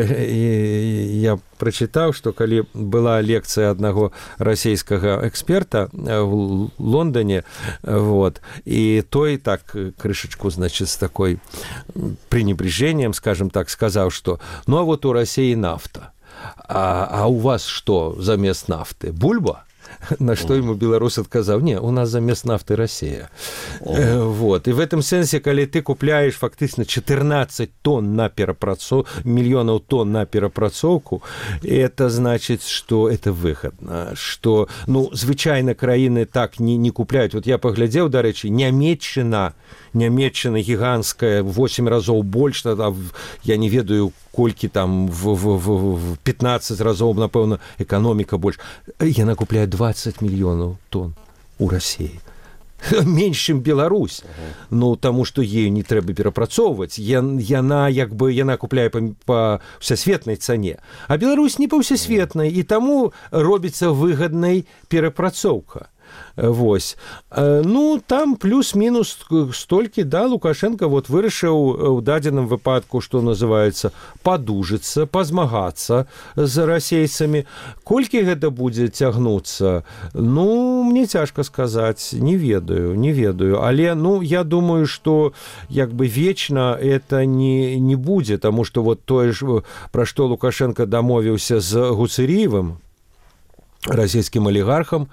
Э, я прачытаў, што калі была лекцыя аднаго расійскага эксперта в Лондоне, вот, і той так крышачку, значит, с такой пренебрежением, скажем так, сказал, что ну а вот у России нафта, а, а у вас что замест нафты? Бульба? На что ему белорус отказал? Не, у нас замест нафты Россия. Э, вот. И в этом сенсе, когда ты купляешь фактически четырнадцать тонн на перапрацоўку, миллионов тонн на перапрацоўку, это значит, что это выгодно. Что, ну, звычайно, краины так не, не купляют. Вот я поглядел, до речи, Нямецчына, Нямецчына гигантская, в восемь разоў больш, тогда, я не ведаю, колькі там в, в, в, в пятнадцать разоў, напэўна, эканоміка больш. Яна купляе двадцать мільёнаў тонн у России. Менш, чым Беларусь. Uh-huh. Ну, таму што ею не трэба перапрацоўваць. Яна, як бы, яна купляе па, па всесветнай цане. А Беларусь не па всесветнай, і таму робіцца выгаднай перапрацоўка. Вось. Ну, там плюс-мінус столькі, да, Лукашенко вот вырашыў у дадзеным выпадку, што называецца, падужыцца, пазмагацца з расейцамі. Колькі гэта будзе цягнуцца? Ну, мне цяжка сказаць, не ведаю, не ведаю. Але, ну, я думаю, што як бы вечна это не, не будзе, таму што вот тое ж, пра што Лукашенко дамовіўся з Гуцэріевым, расійскім алігархам,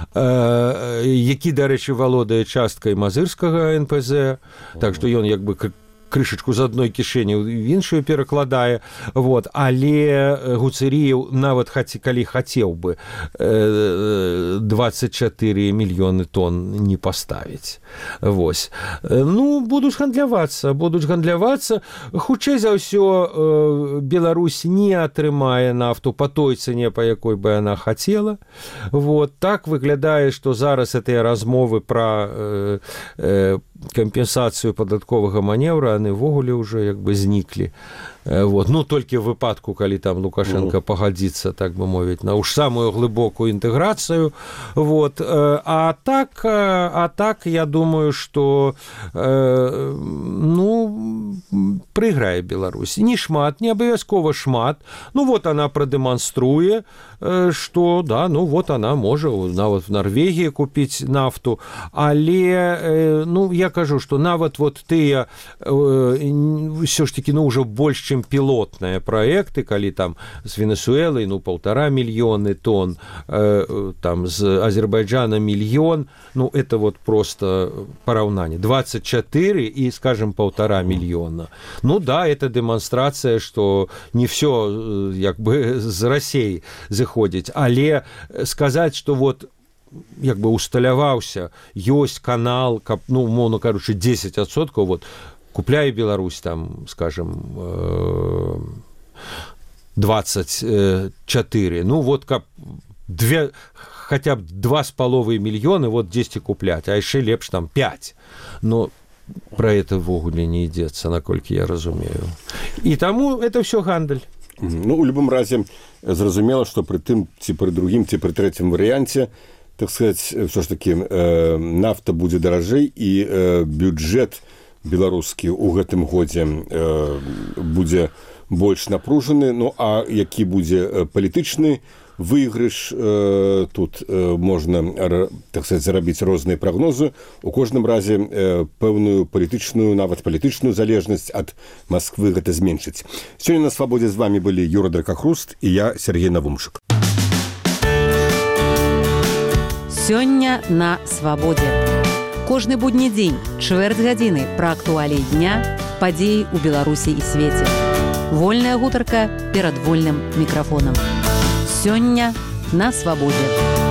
э, які, дарэчы, валодае часткай мазырскага эн пэ зэ, так што ён як бы крышачку з адной кішэні в іншую перакладае, вот. Але Гуцэріеў нават хаці, калі хацеў бы э, двадцать четыре мільёны тонн не паставіць. Вось. Ну, будуць гандлявацца, будуць гандлявацца. Хутчэй за ўсё э, Беларусь не атрымае нафту па той цане, па якой бы яна хацела. Вот. Так выглядае, што зараз гэтыя размовы пра э, э, кампенсацыю падатковага манеўра, яны ввогуле ўжо як бы зніклі. Вот. Ну, толькі в выпадку, калі там Лукашенко mm. пагадзіцца, так бы мовіць, на уж самую глыбокую інтэграцыю. Вот. А так, а так, я думаю, што э, ну, прыграе Беларусь. Не шмат, не абавязкова шмат. Ну, вот она прадэманструе, што, да, ну, вот она можа нават в Норвегіі купіць нафту. Але, ну, я кажу, што нават вот тыя ўсё ж такі, ну, ўжо больш, чым пілотныя праекты, калі там з Венесуэлай, ну, полтора мільёны тонн, э, там з Азербайджана мільён, ну, это вот просто параўнанне. двадцать четыре и, скажем, полтора мільёна. Ну, да, это дэманстрацыя, што не всё, як бы, з Расіі зыходзіць, але сказаць, што вот як бы усталяваўся, ёсць канал, каб, ну, умоўна кажучы, десять адсоткаў, вот, купляе Беларусь там, скажем, двадцать четыре. Ну, вот как две хотя б два з паловай мільёны вот дзесьці купляць, а яшчэ лепш там пять. Но про это ввогуле не ідзецца, наколькі я разумею. І таму это ўсё гандаль. Ну, у любым разе зразумела, што пры тым ці пры другім ці пры трэцім варыянце, так сказаць, ўсё ж такі э, нафта будзе даражэй і э, бюджэт беларускі ў гэтым годзе э, будзе больш напружаны. Ну, а які будзе палітычны выйгрыш, э, тут э, можна, так сказаць, зарабіць розныя прагнозы. У кожным разе э, пэўную палітычную, нават палітычную залежнасць ад Масквы гэта зменшыць. Сёння на Свабодзе з вами былі Юра Дракахруст і я, Сергей Навумшык. Сёння на Свабодзе. Кожны будні дзень, чвэрць гадзіны пра актуаліі дня, падзеі ў Беларусі і свеце. Вольная гутарка перад вольным мікрафонам. Сёння на Свабодзе.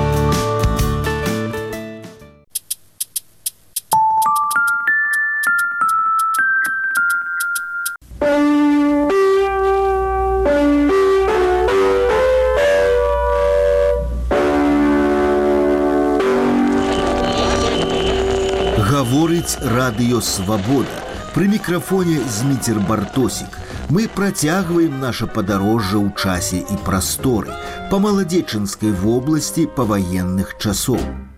Гаворыць радыё «Свабода». Пры мікрафоне Зміцер Бартосік. Мы працягваем наша падарожжа ў часе і прасторы па Маладзечынскай вобласці паваенных часоў.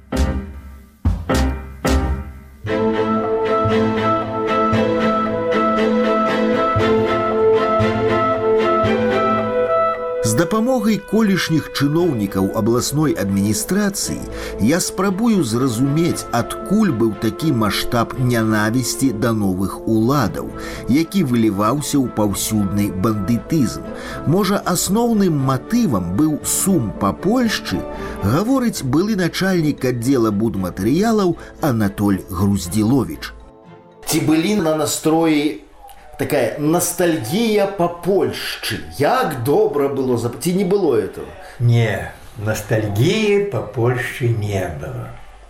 З дапамогай колішніх чыноўнікаў абласной адміністрацыі я спрабую зразумець, адкуль быў такі маштаб нянавісці да новых уладаў, які выліваўся ў паўсюдны бандытызм. Можа, асноўным матывам быў сум па Польшчы, гаворыць былы начальнік аддзела будматэрыялаў Анатоль Груздзіловіч. Ці былі на настроі такая ностальгия по Польшчы. Як добра было, ці не было этого? Не, ностальгии по Польше не было.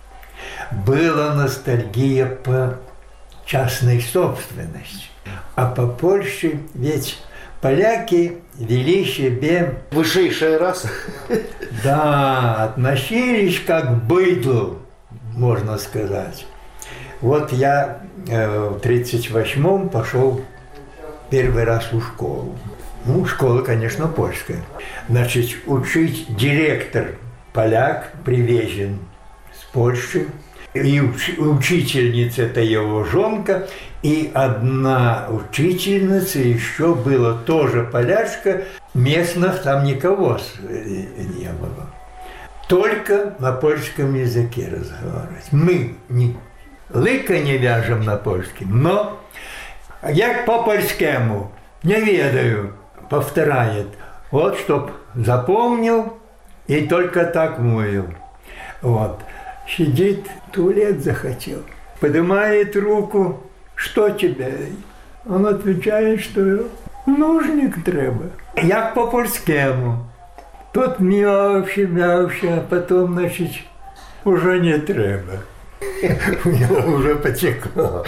Была ностальгия по частной собственности. А по Польше ведь поляки вели себе... Высшая раса. Да, относились как к быдлу, можно сказать. Вот я э, в тридцать восьмом пошел первый раз в школу. Ну, школа, конечно, польская. Значит, учить директор поляк привезен с Польши. И уч учительница это его жонка. И одна учительница еще была тоже полячка. Местных там никого не было. Только на польском языке разговаривать. Мы не, лыка не вяжем на польском, но як по-польскому, не ведаю, повторяет. Вот, чтоб запомнил и только так мовил. Вот. Сидит, туалет захотел, поднимает руку, что тебе? Он отвечает, что нужник треба. Як по-польскому. Тут мявши, мявши, а потом, значит, уже не треба. У него уже потекло.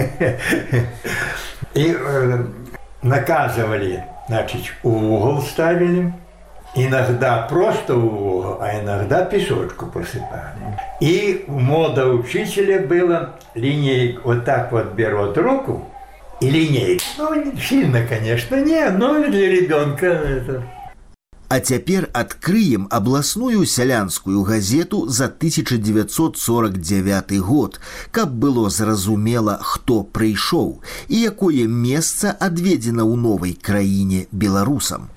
И э, наказывали, значит, угол ставили. Иногда просто угол, а иногда песочку посыпали. И мода учителя была линейка, вот так вот берут руку и линейка. Ну, сильно, конечно, не, но для ребенка это... А цяпер адкрыем абласную сялянскую газету за тысяча девятьсот сорок девятый год, каб было зразумела, хто прыйшоў і якое месца адведзена ў новай краіне беларусам.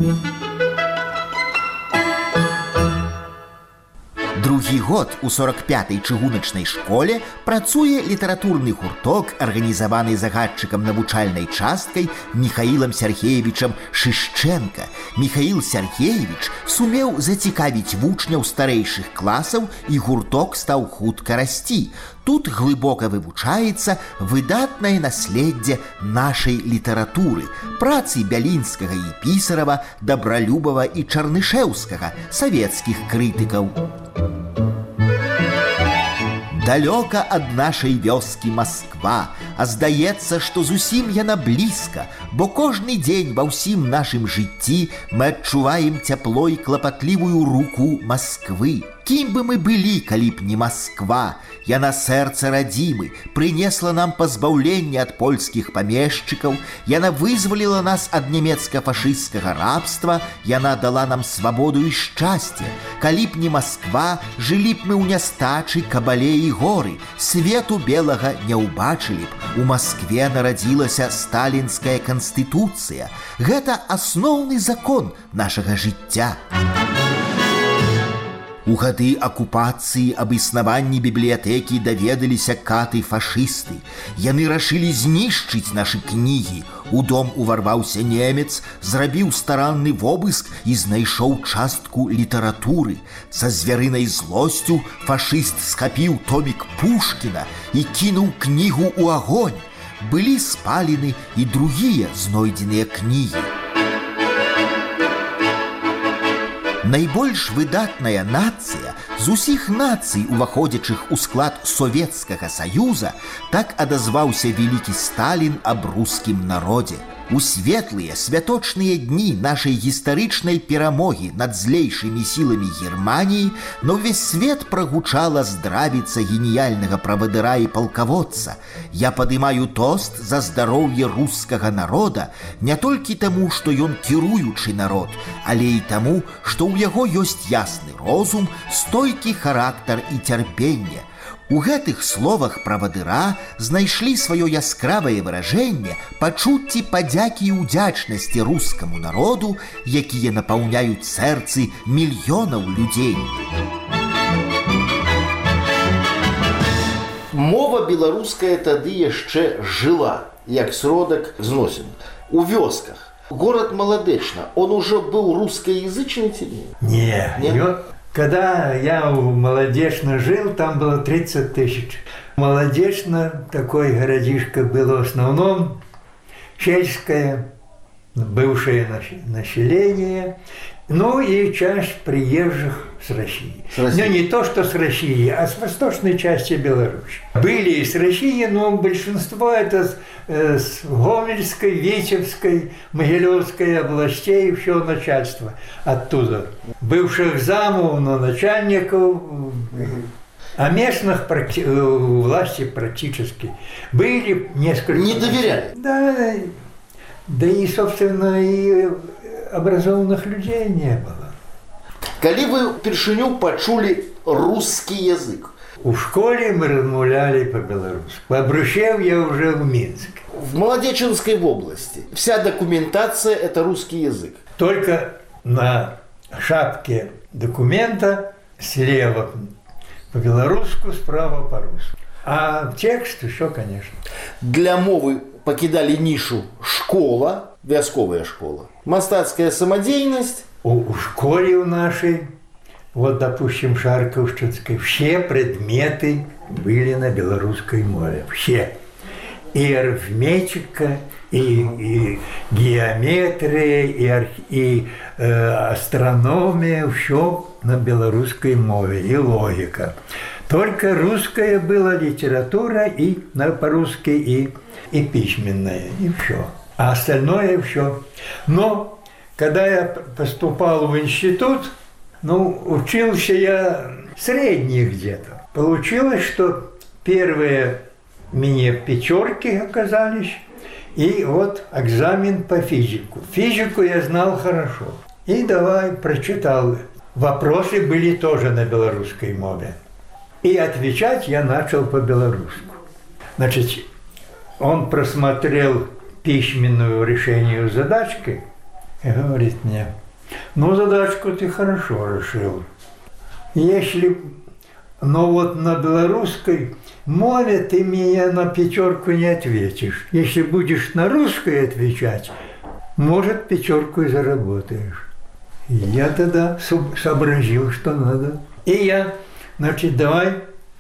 Другі год у сорок пятай чыгуначнай школе працуе літаратурны гурток, арганізаваны загадчыкам навучальнай часткай Михаілам Сергеевичам Шышченко. Михаіл Сергеевич сумеў зацікавіць вучняў старэйшых класаў, і гурток стаў хутка расці. Тут глыбока вывучаецца выдатнае наследдзе нашай літаратуры, працы Бялінскага і Пісарава, Дабралюбава і Чарнышэўскага, савецкіх крытыкаў. Далёка ад нашай вёскі Масква, а здаецца, што зусім яна блізка, бо кожны дзень ва ўсім нашым жыцці мы адчуваем цяпло і клапатлівую руку Масквы. Кім бы мы былі, калі б не Масква, яна сэрца радзімы, прынесла нам пазбаўленне ад польскіх памешчыкаў, яна вызваліла нас ад нямецка-фашысцкага рабства, яна дала нам свабоду і шчасце. Калі б не Масква, жылі б мы ў нястачы, кабале і горы, свету белага не ўбачылі б. У Маскве нарадзілася сталінская канстытуцыя. Гэта асноўны закон нашага жыцця. У гады акупацыі аб існаванні бібліятэкі даведаліся каты-фашысты. Яны рашылі знішчыць нашы кнігі. У дом уварваўся немец, зрабіў старанны вобыск і знайшоў частку літаратуры. Са звярынай злосцю фашыст схапіў томік Пушкіна і кінуў кнігу ў агонь. Былі спалены і другія знойдзеныя кнігі. Найбольш выдатная нацыя з усіх нацый, уваходзячых у склад Савецкага Саюза, так адазваўся вялікі Сталін аб рускім народзе. У светлыя святочныя дні нашай гістарычнай перамогі над злейшымі сіламі Германіі на ўвесь свет прагучала здравіца геніяльнага правадыра і палкаводца. Я падымаю тост за здароўе рускага народа не толькі таму, што ён кіруючы народ, але і таму, што ў яго ёсць ясны розум, стойкі характар і цярпенне. У гэтых словах правадыра знайшлі сваё яскравае выражэнне пачуцці падзякі і ўдзячнасці рускаму народу, якія напаўняюць сэрцы мільёнаў людзей. Мова беларуская тады яшчэ жыла, як сродак зносін. У вёсках. Город Маладечна, он уже был русскоязычный тебе? Не, не? Когда я у Молодечно жил, там было тридцать тысяч. Молодечно, такой городишко было в основном сельское, бывшее население, ну и часть приезжих с России. С России. Ну, не то, что с России, а с восточной части Беларуси. Были и с России, но большинство это с, э, с Гомельской, Витебской, Могилевской областей, все начальство оттуда. Бывших замов, но начальников, а местных практи... власти практически были несколько... Не доверяли? Да, да и, собственно, и образованных людей не было. Калі вы впершыню пачулі русский язык? У школе мы размовляли по-белорусски. Побрущев я уже в Минске. В Молодеченской области вся документация – это русский язык. Только на шапке документа слева по-белорусски, справа по-русски. А текст еще, конечно. Для мовы покидали нишу школа, вясковая школа, мастацкая самодеятельность. У, у школе у нашей, вот, допустим, Шарковщинской, все предметы были на белорусской мове. Все. И арифметика, и, и геометрия, и, арх, и э, астрономия, все на белорусской мове, и логика. Только русская была литература, и на, по-русски, и, и письменная, и все. А остальное все. Но когда я поступал в институт, ну, учился я средний где-то. Получилось, что первые мне пятерки оказались, и вот экзамен по физику. Физику я знал хорошо. И давай прочитал. Вопросы были тоже на белорусской мове. И отвечать я начал по-белорусски. Значит, он просмотрел письменную решение задачки и говорит мне: ну, задачку ты хорошо решил. Если, но вот на белорусской мове ты меня на пятерку не ответишь. Если будешь на русской отвечать, может, пятерку и заработаешь. И я тогда сообразил, что надо. И я, значит, давай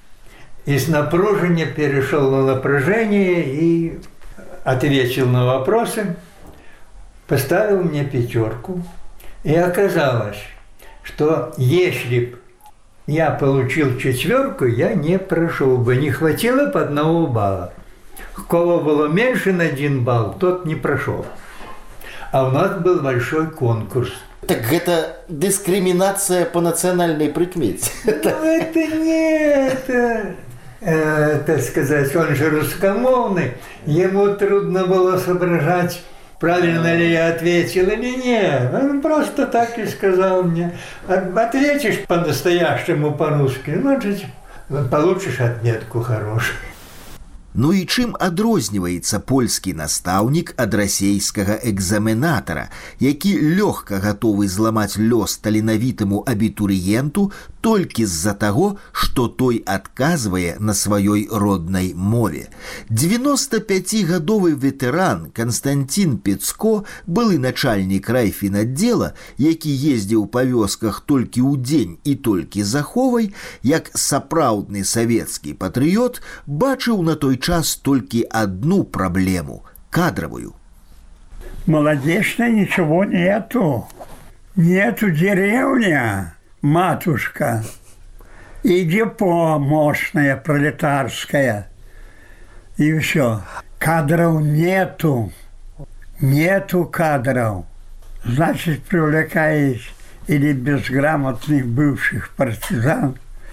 из напружения перешел на напряжение и ответил на вопросы, поставил мне пятерку. И оказалось, что если б я получил четверку, я не прошел бы. Не хватило по одного балла. У кого было меньше на один балл, тот не прошел. А у нас был большой конкурс. Так это дискриминация по национальной прикмете. Ну, это не это, э, так сказать, он же русскомовный. Ему трудно было соображать, правильно ли я ответил или нет. Он просто так и сказал мне. Ответишь по-настоящему по-русски, значит, получишь отметку хорошую. Ну і чым адрозніваецца польскі настаўнік ад расейскага экзаменатара, які лёгка гатовы зламаць лёс таленавітаму абітурыенту толькі з-за таго, што той адказвае на сваёй роднай мове. девяностопятигадовы ветэран Константин Пецко, былы начальнік райфінаддзела, які ездзіў па вёсках толькі ў дзень і толькі з аховай, як сапраўдны савецкі патрыёт, бачыў на той час только одну проблему – кадровую. Молодечно ничего нету. Нету деревня, матушка, и депо мощное, пролетарское. И все. Кадров нету. Нету кадров. Значит, привлекаешь или безграмотных бывших партизан,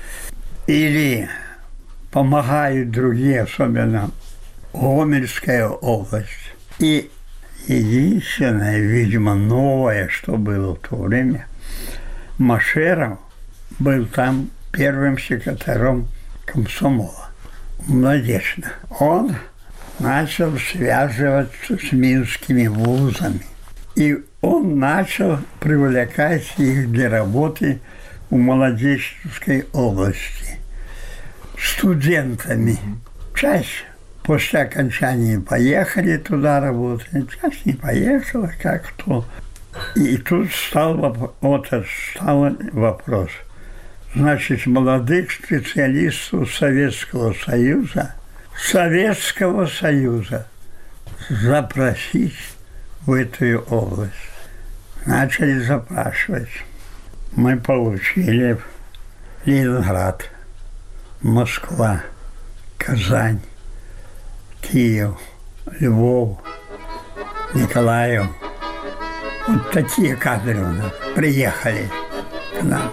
или помогают другие, особенно Гомельская область. И единственное, видимо, новое, что было в то время, Машеров был там первым секретарем комсомола. Молодечно. Он начал связываться с минскими вузами. И он начал привлекать их для работы в Молодечной области. Студентами. Часть после окончания поехали туда работать, часть не поехала, как кто. И тут стал, вот стал вопрос. Значит, молодых специалистов Советского Союза, Советского Союза запросить в эту область. Начали запрашивать. Мы получили Ленинград, Москва, Казань, Киев, Львов, Николаев. Вот такие кадры у нас приехали к нам.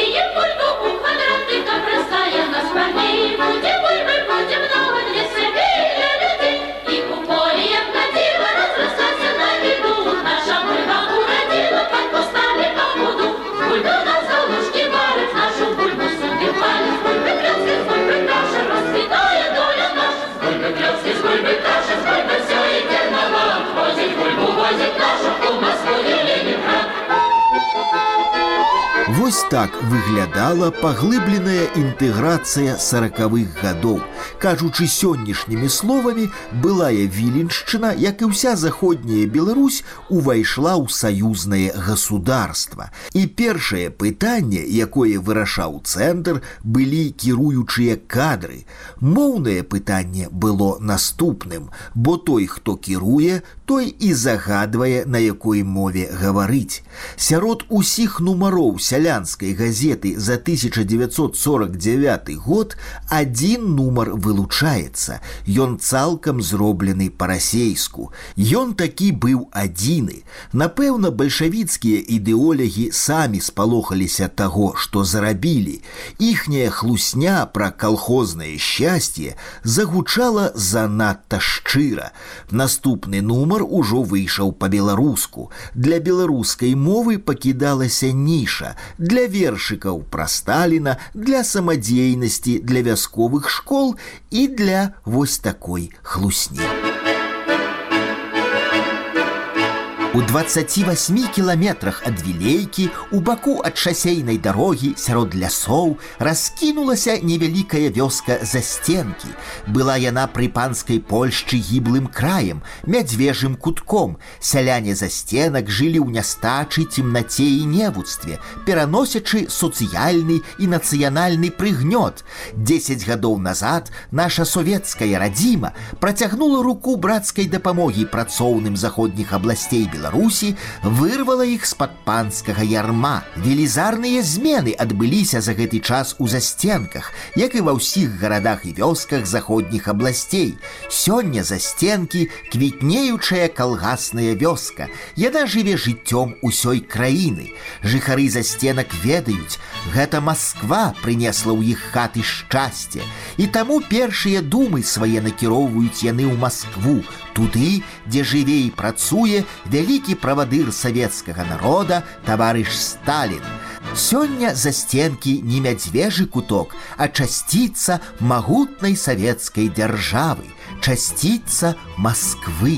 Вось так выглядала паглыбленая інтэграцыя саракавых гадоў. Кажучы сённяшнімі словамі, былая Віленшчына, як і ўся заходняя Беларусь, увайшла ў саюзнае государства. І першае пытанне, якое вырашаў цэнтр, былі кіруючыя кадры. Моўнае пытанне было наступным, бо той, хто кіруе, той і загадвае, на якой мове гаварыць. Сярод усіх нумароў сялянскай газеты за тысяча девятьсот сорок девятый год адзін нумар вылучаецца. Ён цалкам зроблены па-расейску. Ён такі быў адзіны. Напэўна, бальшавіцкія ідэолягі самі спалохаліся таго, што зарабілі. Іхняя хлусня пра калхознае шчасце загучала занадта шчыра. Наступны нумар ужо выйшаў па-беларуску. Для беларускай мовы пакідалася ніша. Для вершыкаў пра Сталіна, для самадзейнасці, для вясковых школ і для вось такой хлусні. У двадцати восьми километрах ад Вілейкі, у баку ад шасейнай дарогі, сярод лясоў, раскінулася невялікая вёска Застенкі. Была яна пры панскай Польшчы гіблым краем, мядзвежым кутком. Сяляне Застенак жылі ў нястачы, цемнаце і невуцтве, пераносячы сацыяльны і нацыянальны прыгнёт. Дзесяць гадоў назад наша савецкая радзіма працягнула руку брацкай дапамогі працоўным заходніх абласцей Беларусі Беларусі вырвала іх з-пад панскага ярма. Велізарныя змены адбыліся за гэты час у засценках, як і ва ўсіх гарадах і вёсках заходніх абласцей. Сёння засценкі квітнеючая калгасная вёска. Яна жыве жыццём усёй краіны. Жыхары засценак ведаюць, гэта Масква прынесла ў іх хаты шчасце. І таму першыя думы свае накіроўваюць яны ў Маскву, туды, дзе жыве і працуе вялікі правадыр савецкага народа таварыш Сталін. Сёння засценкі не мядзвежы куток, а часціца магутнай савецкай дзяржавы, часціца Масквы.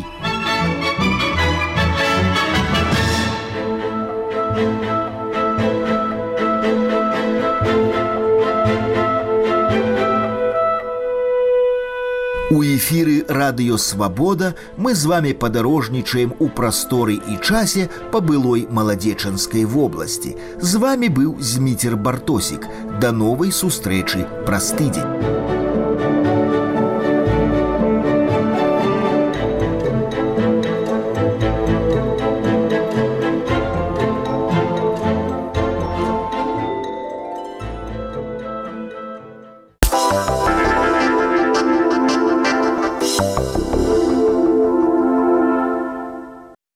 У эфіры радыё «Свабода» мы з вами падарожнічаем у прасторы і часе па былой маладзечанскай вобласці. З вами быў Зміцер Бартосік. Да новай сустрэчы праз тыдзень.